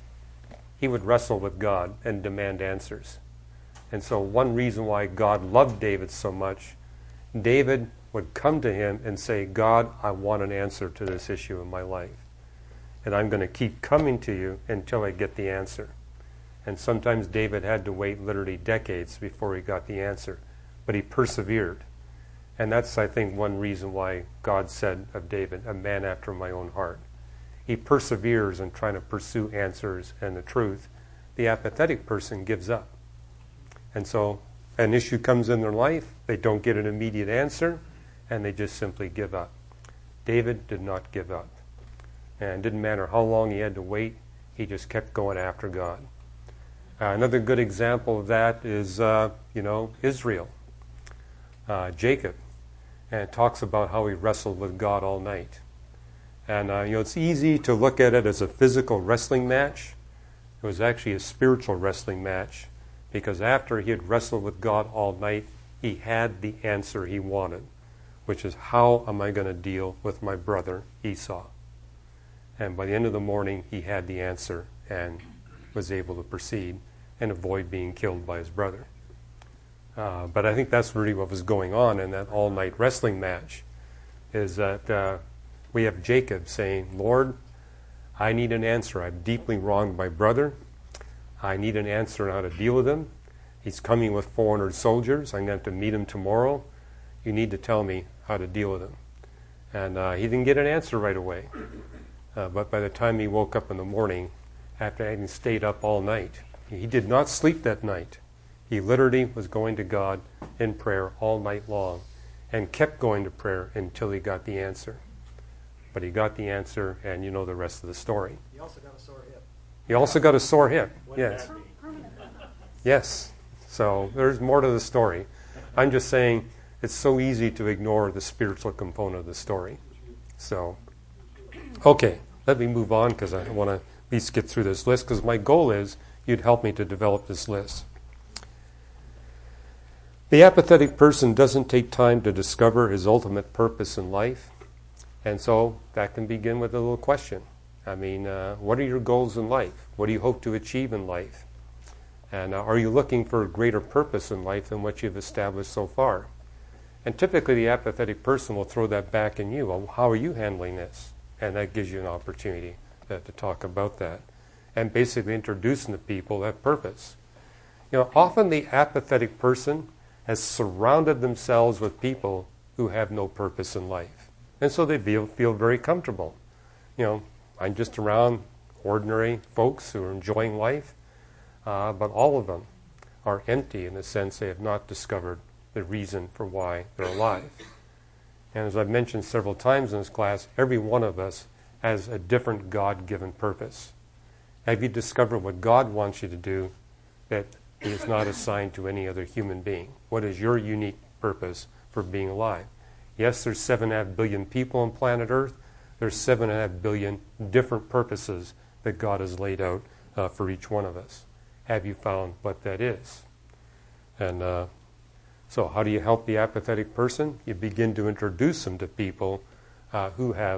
he would wrestle with God and demand answers. And so one reason why God loved David so much, David would come to him and say, God, I want an answer to this issue in my life. And I'm going to keep coming to you until I get the answer. And sometimes David had to wait literally decades before he got the answer. But he persevered. And that's, I think, one reason why God said of David, a man after my own heart. He perseveres in trying to pursue answers and the truth. The apathetic person gives up. And so an issue comes in their life, they don't get an immediate answer, and they just simply give up. David did not give up. And it didn't matter how long he had to wait, he just kept going after God. Uh, another good example of that is, uh, you know, Israel, uh, Jacob. And it talks about how he wrestled with God all night. And, uh, you know, it's easy to look at it as a physical wrestling match. It was actually a spiritual wrestling match, because after he had wrestled with God all night, he had the answer he wanted, which is, how am I going to deal with my brother Esau? And by the end of the morning, he had the answer and was able to proceed and avoid being killed by his brother. Uh, but I think that's really what was going on in that all-night wrestling match, is that uh, we have Jacob saying, Lord, I need an answer. I've deeply wronged my brother. I need an answer on how to deal with him. He's coming with four hundred soldiers. I'm going to have to meet him tomorrow. You need to tell me how to deal with him. And uh, he didn't get an answer right away. Uh, but by the time he woke up in the morning, after having stayed up all night, he did not sleep that night. He literally was going to God in prayer all night long and kept going to prayer until he got the answer. But he got the answer, and you know the rest of the story. He also got a sore hip. He also got a sore hip, What did yes. that mean? Yes. So there's more to the story. I'm just saying it's so easy to ignore the spiritual component of the story. So, okay, let me move on because I want to at least get through this list, because my goal is you'd help me to develop this list. The apathetic person doesn't take time to discover his ultimate purpose in life. And so that can begin with a little question. I mean, uh, what are your goals in life? What do you hope to achieve in life? And uh, are you looking for a greater purpose in life than what you've established so far? And typically the apathetic person will throw that back in you. Well, how are you handling this? And that gives you an opportunity to, to talk about that. And basically introducing the people that purpose. You know, often the apathetic person has surrounded themselves with people who have no purpose in life. And so they feel, feel very comfortable. You know, I'm just around ordinary folks who are enjoying life, uh, but all of them are empty in the sense they have not discovered the reason for why they're alive. And as I've mentioned several times in this class, every one of us has a different God-given purpose. Have you discovered what God wants you to do that is not assigned to any other human being? What is your unique purpose for being alive? Yes, there's seven and a half billion people on planet Earth. There's seven and a half billion different purposes that God has laid out uh, for each one of us. Have you found what that is? And uh, so how do you help the apathetic person? You begin to introduce them to people uh, who have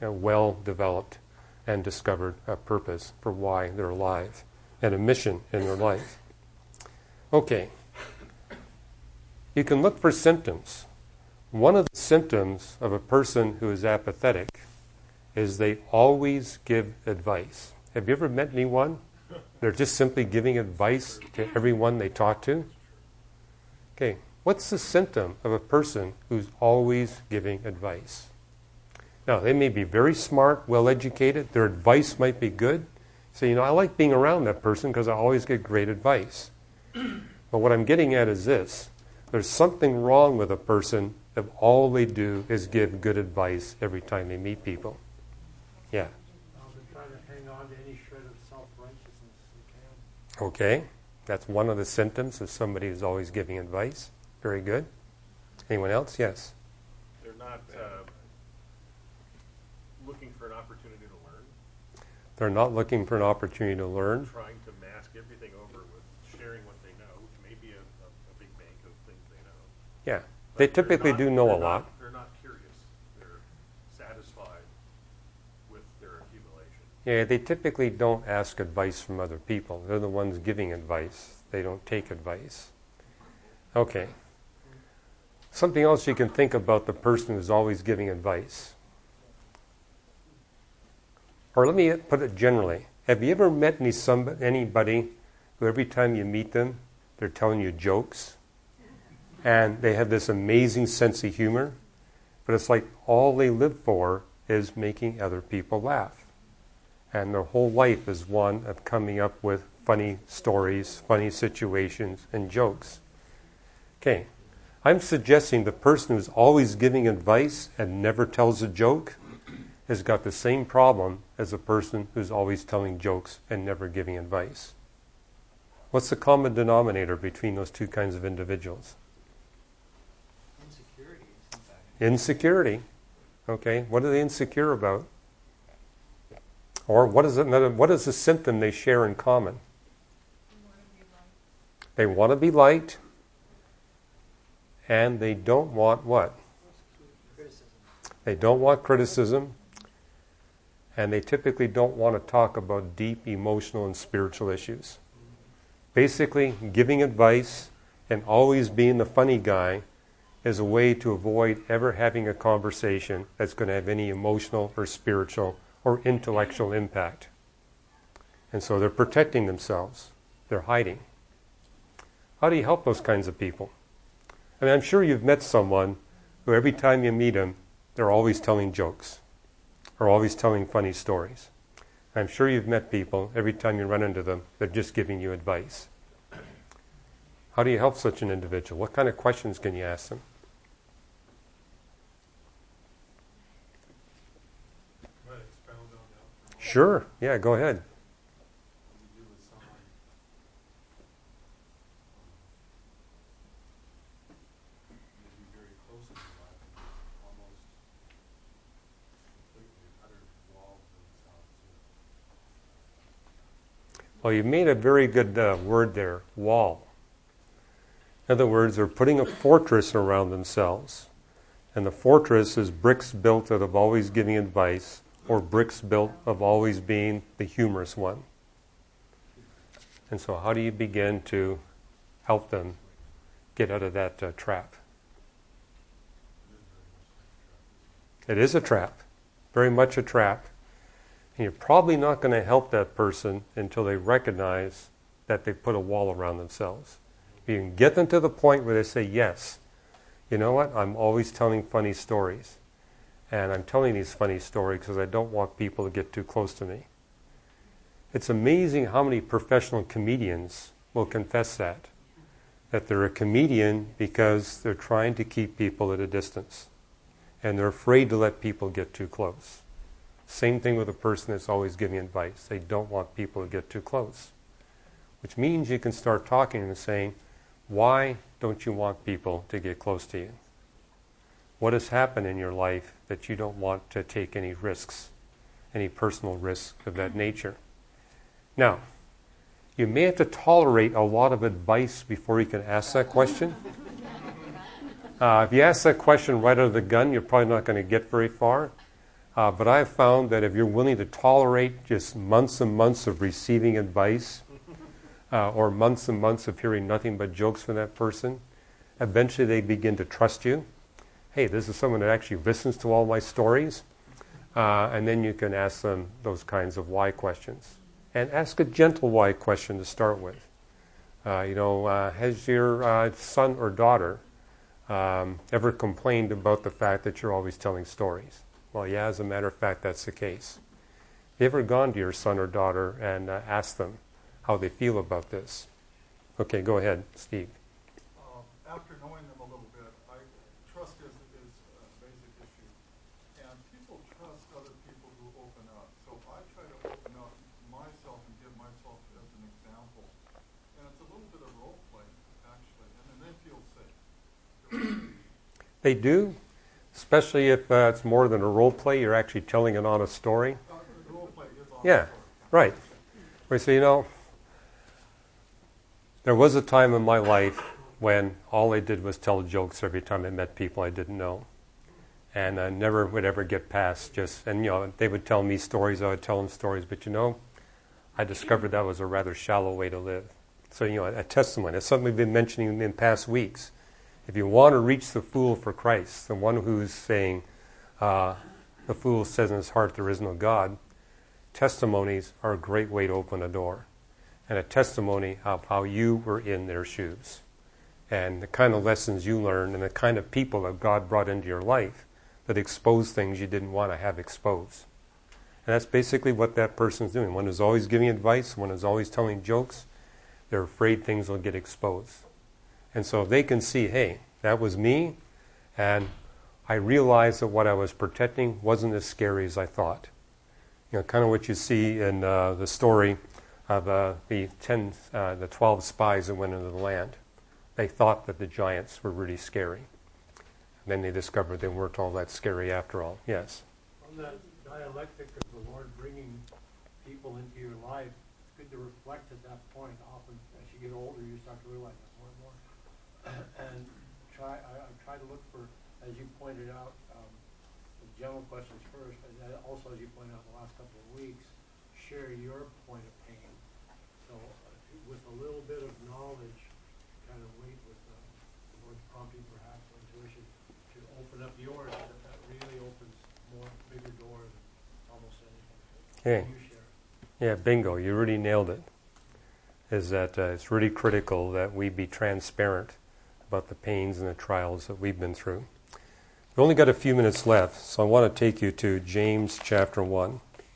a well-developed and discovered a purpose for why they're alive and a mission in their life. Okay. You can look for symptoms. One of the symptoms of a person who is apathetic is they always give advice. Have you ever met anyone? They're just simply giving advice to everyone they talk to. Okay, what's the symptom of a person who's always giving advice? Now, they may be very smart, well-educated. Their advice might be good. So, you know, I like being around that person because I always get great advice. But what I'm getting at is this. There's something wrong with a person if all they do is give good advice every time they meet people. Yeah. They're trying to hang on to any shred of self-righteousness they can. Okay. That's one of the symptoms of somebody who's always giving advice. Very good. Anyone else? Yes. They're not uh, looking for an opportunity to learn. They're not looking for an opportunity to learn. Trying to mask everything over with sharing what they know, which may be a, a, a big bank of things they know. Yeah. But They typically not, do know a they're lot. Not, they're not curious. They're satisfied with their accumulation. Yeah, they typically don't ask advice from other people. They're the ones giving advice. They don't take advice. Okay. Something else you can think about the person who's always giving advice. Or let me put it generally. Have you ever met any somebody, anybody who every time you meet them, they're telling you jokes? And they have this amazing sense of humor. But it's like all they live for is making other people laugh. And their whole life is one of coming up with funny stories, funny situations, and jokes. Okay. I'm suggesting the person who's always giving advice and never tells a joke has got the same problem as a person who's always telling jokes and never giving advice. What's the common denominator between those two kinds of individuals? Insecurity. Insecurity. Okay, what are they insecure about? Or what is another, what is the symptom they share in common? They want to be liked, and they don't want what? Criticism. They don't want criticism, and they typically don't want to talk about deep emotional and spiritual issues. Basically, giving advice and always being the funny guy is a way to avoid ever having a conversation that's going to have any emotional or spiritual or intellectual impact. And so they're protecting themselves. They're hiding. How do you help those kinds of people? I mean, I'm sure you've met someone who every time you meet them, they're always telling jokes or always telling funny stories. I'm sure you've met people, every time you run into them, they're just giving you advice. How do you help such an individual? What kind of questions can you ask them? Sure. Yeah, go ahead. Well, you made a very good uh, word there, wall. In other words, they're putting a fortress around themselves. And the fortress is bricks built out of always giving advice, or bricks built of always being the humorous one. And so how do you begin to help them get out of that uh, trap? It is a trap, very much a trap. And you're probably not going to help that person until they recognize that they've put a wall around themselves. You can get them to the point where they say, yes, you know what, I'm always telling funny stories. And I'm telling these funny stories because I don't want people to get too close to me. It's amazing how many professional comedians will confess that. That they're a comedian because they're trying to keep people at a distance. And they're afraid to let people get too close. Same thing with a person that's always giving advice. They don't want people to get too close. Which means you can start talking and saying, why don't you want people to get close to you? What has happened in your life that you don't want to take any risks, any personal risks of that nature? Now, you may have to tolerate a lot of advice before you can ask that question. Uh, if you ask that question right out of the gun, you're probably not going to get very far. Uh, but I've found that if you're willing to tolerate just months and months of receiving advice, uh, or months and months of hearing nothing but jokes from that person, eventually they begin to trust you. Hey, this is someone that actually listens to all my stories. Uh, and then you can ask them those kinds of why questions. And ask a gentle why question to start with. Uh, you know, uh, has your uh, son or daughter um, ever complained about the fact that you're always telling stories? Well, yeah, as a matter of fact, that's the case. Have you ever gone to your son or daughter and uh, asked them how they feel about this? Okay, go ahead, Steve. Uh, after knowing them a little bit, I, trust is, is a basic issue. And people trust other people who open up. So I try to open up myself and give myself as an example. And it's a little bit of role play, actually. And then they feel safe. They do, especially if uh, it's more than a role play. You're actually telling an honest story. Uh, the role play is honest Yeah, story. right. We say, you know, there was a time in my life when all I did was tell jokes every time I met people I didn't know. And I never would ever get past just, and you know, they would tell me stories, I would tell them stories, but you know, I discovered that was a rather shallow way to live. So, you know, a, a testimony, it's something we've been mentioning in past weeks. If you want to reach the fool for Christ, the one who's saying, uh, the fool says in his heart there is no God, testimonies are a great way to open a door. And a testimony of how you were in their shoes. And the kind of lessons you learned and the kind of people that God brought into your life that exposed things you didn't want to have exposed. And that's basically what that person's doing. One is always giving advice, one is always telling jokes. They're afraid things will get exposed. And so if they can see, hey, that was me, and I realized that what I was protecting wasn't as scary as I thought. You know, kind of what you see in uh, the story of uh, the ten, uh, the twelve spies that went into the land. They thought that the giants were really scary. And then they discovered they weren't all that scary after all. Yes? On that dialectic of the Lord bringing people into your life, it's good to reflect at that point. Often, as you get older, you start to realize that more and more. And try, I, I try to look for, as you pointed out, um, the general questions first, and then also, as you pointed out in the last couple of weeks, share your point of pain. So, uh, with a little bit of knowledge, kind of wait with uh, the Lord's prompting, perhaps, or intuition, to open up yours. That, that really opens more, bigger doors than almost anything. Okay. You share. Yeah, bingo. You really nailed it. Is that uh, it's really critical that we be transparent about the pains and the trials that we've been through. We've only got a few minutes left, so I want to take you to James chapter one.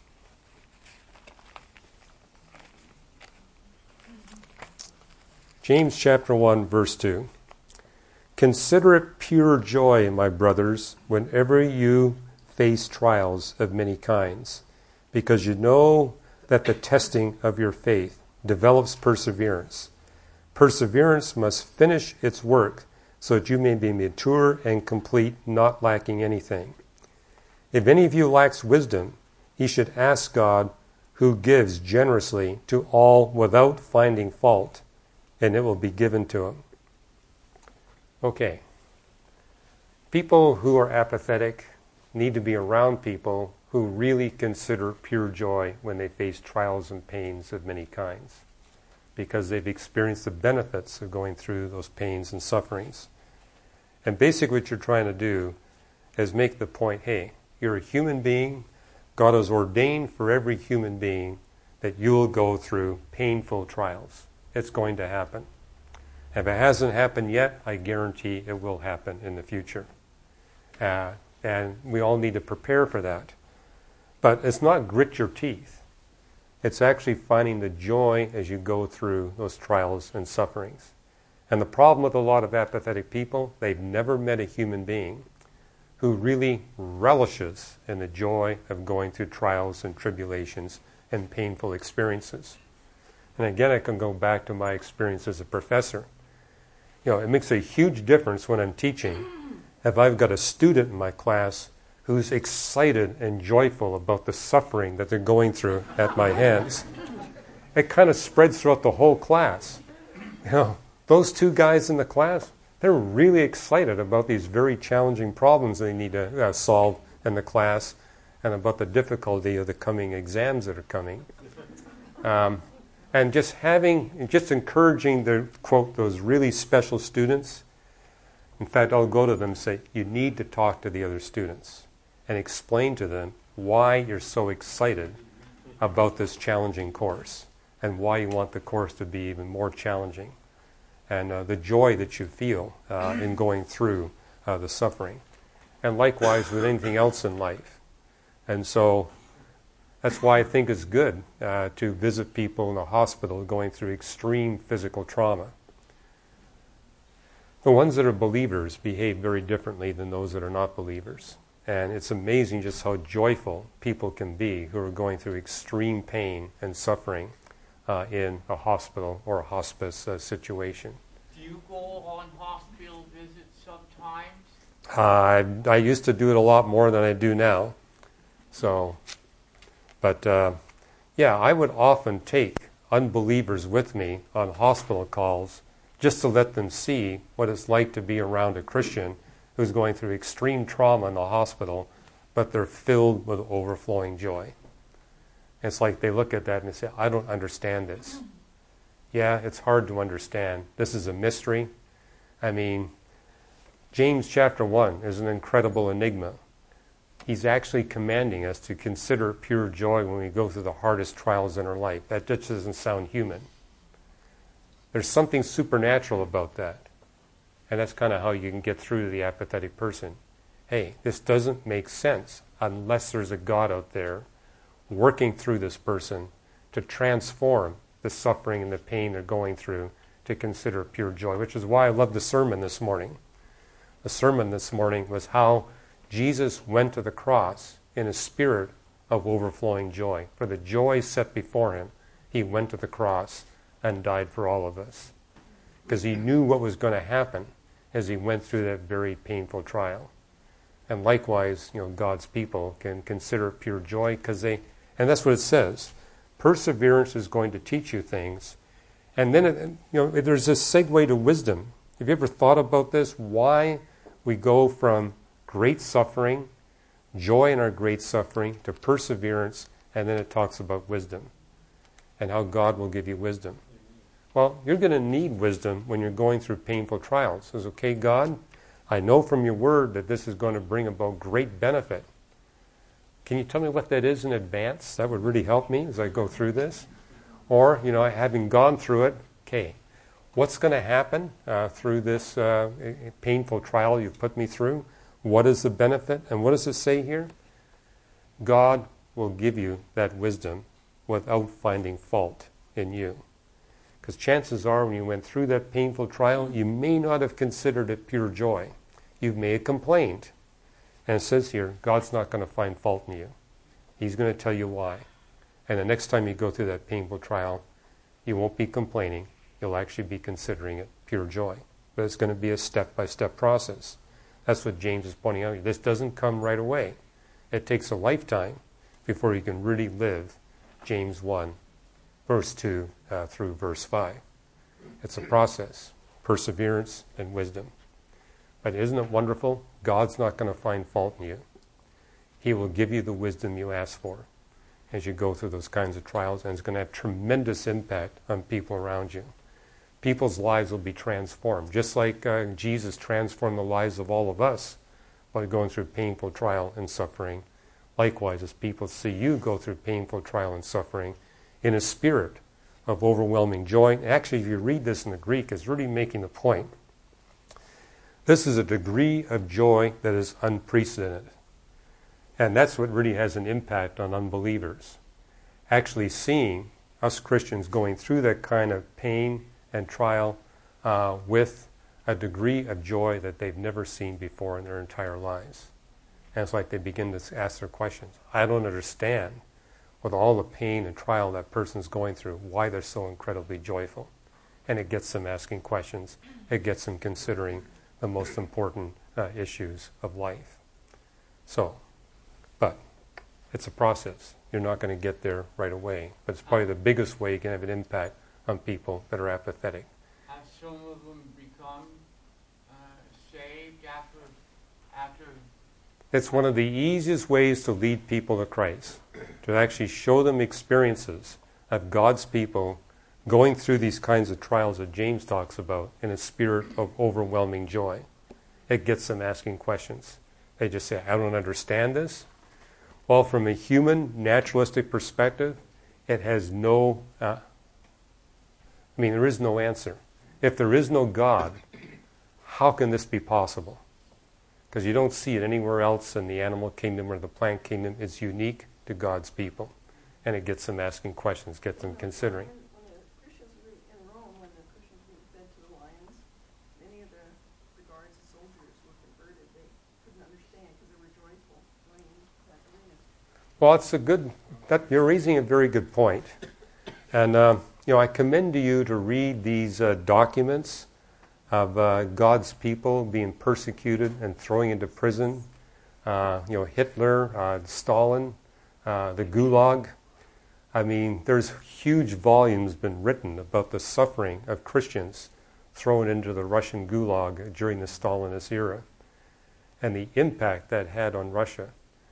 James chapter one, verse two. Consider it pure joy, my brothers, whenever you face trials of many kinds, because you know that the testing of your faith develops perseverance. Perseverance must finish its work so that you may be mature and complete, not lacking anything. If any of you lacks wisdom, he should ask God, who gives generously to all without finding fault, and it will be given to him. Okay. People who are apathetic need to be around people who really consider pure joy when they face trials and pains of many kinds, because they've experienced the benefits of going through those pains and sufferings. And basically what you're trying to do is make the point, hey, you're a human being. God has ordained for every human being that you will go through painful trials. It's going to happen. If it hasn't happened yet, I guarantee it will happen in the future. Uh, and we all need to prepare for that. But it's not grit your teeth. It's actually finding the joy as you go through those trials and sufferings. And the problem with a lot of apathetic people, they've never met a human being who really relishes in the joy of going through trials and tribulations and painful experiences. And again, I can go back to my experience as a professor. You know, it makes a huge difference when I'm teaching if I've got a student in my class who's excited and joyful about the suffering that they're going through at my hands. It kind of spreads throughout the whole class. You know, those two guys in the class, they're really excited about these very challenging problems they need to uh, solve in the class. and about the difficulty of the coming exams that are coming. Um, and just having, just encouraging the, quote, those really special students. In fact, I'll go to them and say, you need to talk to the other students and explain to them why you're so excited about this challenging course and why you want the course to be even more challenging, and uh, the joy that you feel uh, in going through uh, the suffering. And likewise with anything else in life. And so that's why I think it's good uh, to visit people in a hospital going through extreme physical trauma. The ones that are believers behave very differently than those that are not believers. And it's amazing just how joyful people can be who are going through extreme pain and suffering uh, in a hospital or a hospice uh, situation. Do you go on hospital visits sometimes? Uh, I, I used to do it a lot more than I do now. So, but uh, yeah, I would often take unbelievers with me on hospital calls just to let them see what it's like to be around a Christian who's going through extreme trauma in the hospital, but they're filled with overflowing joy. It's like they look at that and they say, I don't understand this. Yeah, it's hard to understand. This is a mystery. I mean, James chapter one is an incredible enigma. He's actually commanding us to consider pure joy when we go through the hardest trials in our life. That just doesn't sound human. There's something supernatural about that. And that's kind of how you can get through to the apathetic person. Hey, this doesn't make sense unless there's a God out there working through this person to transform the suffering and the pain they're going through to consider pure joy, which is why I love the sermon this morning. The sermon this morning was how Jesus went to the cross in a spirit of overflowing joy. For the joy set before him, he went to the cross and died for all of us. Because he knew what was going to happen as he went through that very painful trial. And likewise, you know, God's people can consider pure joy because they, and that's what it says. Perseverance is going to teach you things. And then, it, you know, there's this segue to wisdom. Have you ever thought about this? Why we go from great suffering, joy in our great suffering, to perseverance, and then it talks about wisdom and how God will give you wisdom. Well, you're going to need wisdom when you're going through painful trials. It says, okay, God, I know from your word that this is going to bring about great benefit. Can you tell me what that is in advance? That would really help me as I go through this. Or, you know, having gone through it, okay, what's going to happen uh, through this uh, painful trial you've put me through? What is the benefit? And what does it say here? God will give you that wisdom without finding fault in you. Because chances are when you went through that painful trial, you may not have considered it pure joy. You may have complained. And it says here, God's not going to find fault in you. He's going to tell you why. And the next time you go through that painful trial, you won't be complaining. You'll actually be considering it pure joy. But it's going to be a step-by-step process. That's what James is pointing out. This doesn't come right away. It takes a lifetime before you can really live James one, verse two uh, through verse five. It's a process, perseverance and wisdom. But isn't it wonderful? God's not going to find fault in you. He will give you the wisdom you ask for as you go through those kinds of trials, and it's going to have tremendous impact on people around you. People's lives will be transformed, just like uh, Jesus transformed the lives of all of us by going through painful trial and suffering. Likewise, as people see you go through painful trial and suffering in a spirit of overwhelming joy. Actually, if you read this in the Greek, it's really making the point. This is a degree of joy that is unprecedented. And that's what really has an impact on unbelievers. Actually seeing us Christians going through that kind of pain and trial uh, with a degree of joy that they've never seen before in their entire lives. And it's like they begin to ask their questions. I don't understand, with all the pain and trial that person's going through, why they're so incredibly joyful. And it gets them asking questions. It gets them considering the most important uh, issues of life. So, but it's a process. You're not going to get there right away. But it's probably the biggest way you can have an impact on people that are apathetic. Have some of them become uh, saved after after It's one of the easiest ways to lead people to Christ, to actually show them experiences of God's people going through these kinds of trials that James talks about in a spirit of overwhelming joy. It gets them asking questions. They just say, I don't understand this. Well, from a human, naturalistic perspective, it has no, uh, I mean, there is no answer. If there is no God, how can this be possible? Because you don't see it anywhere else in the animal kingdom or the plant kingdom. It's unique to God's people. And it gets them asking questions, gets them considering. When the Christians were in Rome, when the Christians were fed to the lions, many of the, the guards and soldiers were converted. They couldn't understand because they were joyful running that arena. Well, it's a good, that, you're raising a very good point. And, uh, you know, I commend to you to read these uh, documents of uh, God's people being persecuted and throwing into prison. Uh, you know, Hitler, uh, Stalin, uh, the Gulag. I mean, there's huge volumes been written about the suffering of Christians thrown into the Russian Gulag during the Stalinist era and the impact that had on Russia.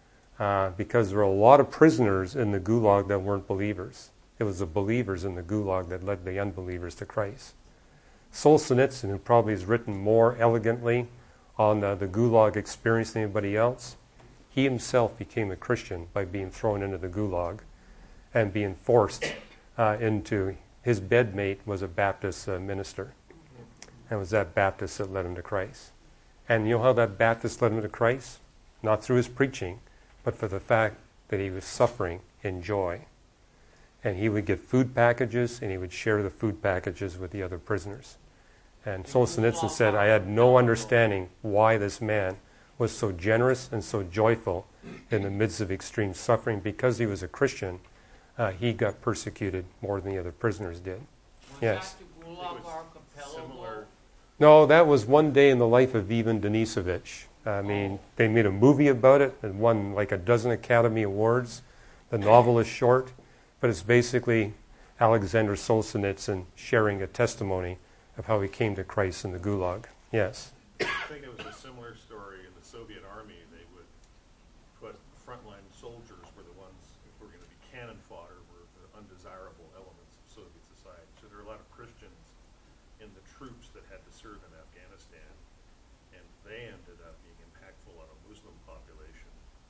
Uh, because there were a lot of prisoners in the Gulag that weren't believers. It was the believers in the Gulag that led the unbelievers to Christ. Solzhenitsyn, who probably has written more elegantly on uh, the Gulag experience than anybody else, he himself became a Christian by being thrown into the Gulag and being forced uh, into, his bedmate was a Baptist uh, minister. And it was that Baptist that led him to Christ. And you know how that Baptist led him to Christ? Not through his preaching, but for the fact that he was suffering in joy. And he would get food packages, and he would share the food packages with the other prisoners. And Solzhenitsyn said, I had no understanding why this man was so generous and so joyful in the midst of extreme suffering. Because he was a Christian, uh, he got persecuted more than the other prisoners did. Was Yes. that the Gulag Archipelago? Similar. No, that was one day in the life of Ivan Denisovich. I mean, they made a movie about it and won like a dozen Academy Awards. The novel is short, but it's basically Alexander Solzhenitsyn sharing a testimony of how he came to Christ in the Gulag. Yes. I think it was a similar story in the Soviet Army. They would put frontline soldiers were the ones who were going to be cannon fodder, were the undesirable elements of Soviet society. So there were a lot of Christians in the troops that had to serve in Afghanistan, and they ended up being impactful on a Muslim population.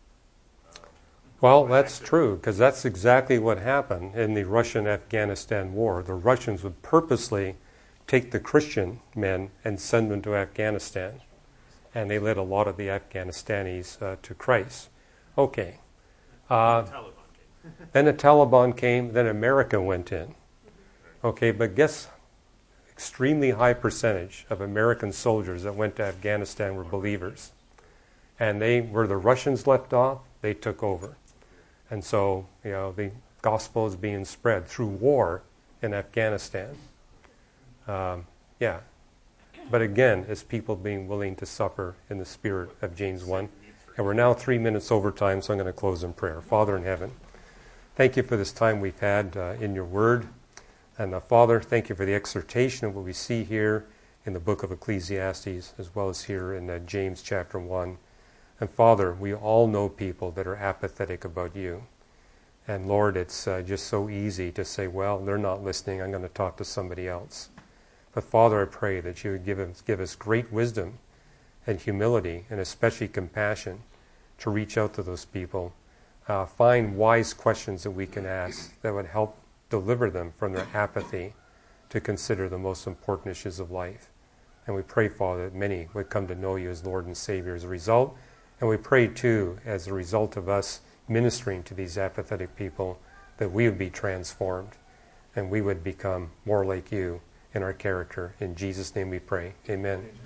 Um, Well, that's true, because that's exactly what happened in the Russian-Afghanistan war. The Russians would purposely take the Christian men and send them to Afghanistan. And they led a lot of the Afghanistanis uh, to Christ. Okay. Uh, the Taliban came. then the Taliban came, then America went in. Okay, but guess extremely high percentage of American soldiers that went to Afghanistan were believers. And they, where the Russians left off, they took over. And so, you know, the gospel is being spread through war in Afghanistan. Um, yeah. But again, it's people being willing to suffer in the spirit of James one. And we're now three minutes over time, so I'm going to close in prayer. Father in heaven, thank you for this time we've had uh, in your word. And uh, Father, thank you for the exhortation of what we see here in the book of Ecclesiastes, as well as here in uh, James chapter one. And Father, we all know people that are apathetic about you. And Lord, it's uh, just so easy to say, well, they're not listening, I'm going to talk to somebody else. But Father, I pray that you would give us, give us great wisdom and humility, and especially compassion, to reach out to those people. Uh, find wise questions that we can ask that would help deliver them from their apathy to consider the most important issues of life. And we pray, Father, that many would come to know you as Lord and Savior as a result. And we pray, too, as a result of us ministering to these apathetic people, that we would be transformed and we would become more like you in our character. In Jesus' name we pray. Amen.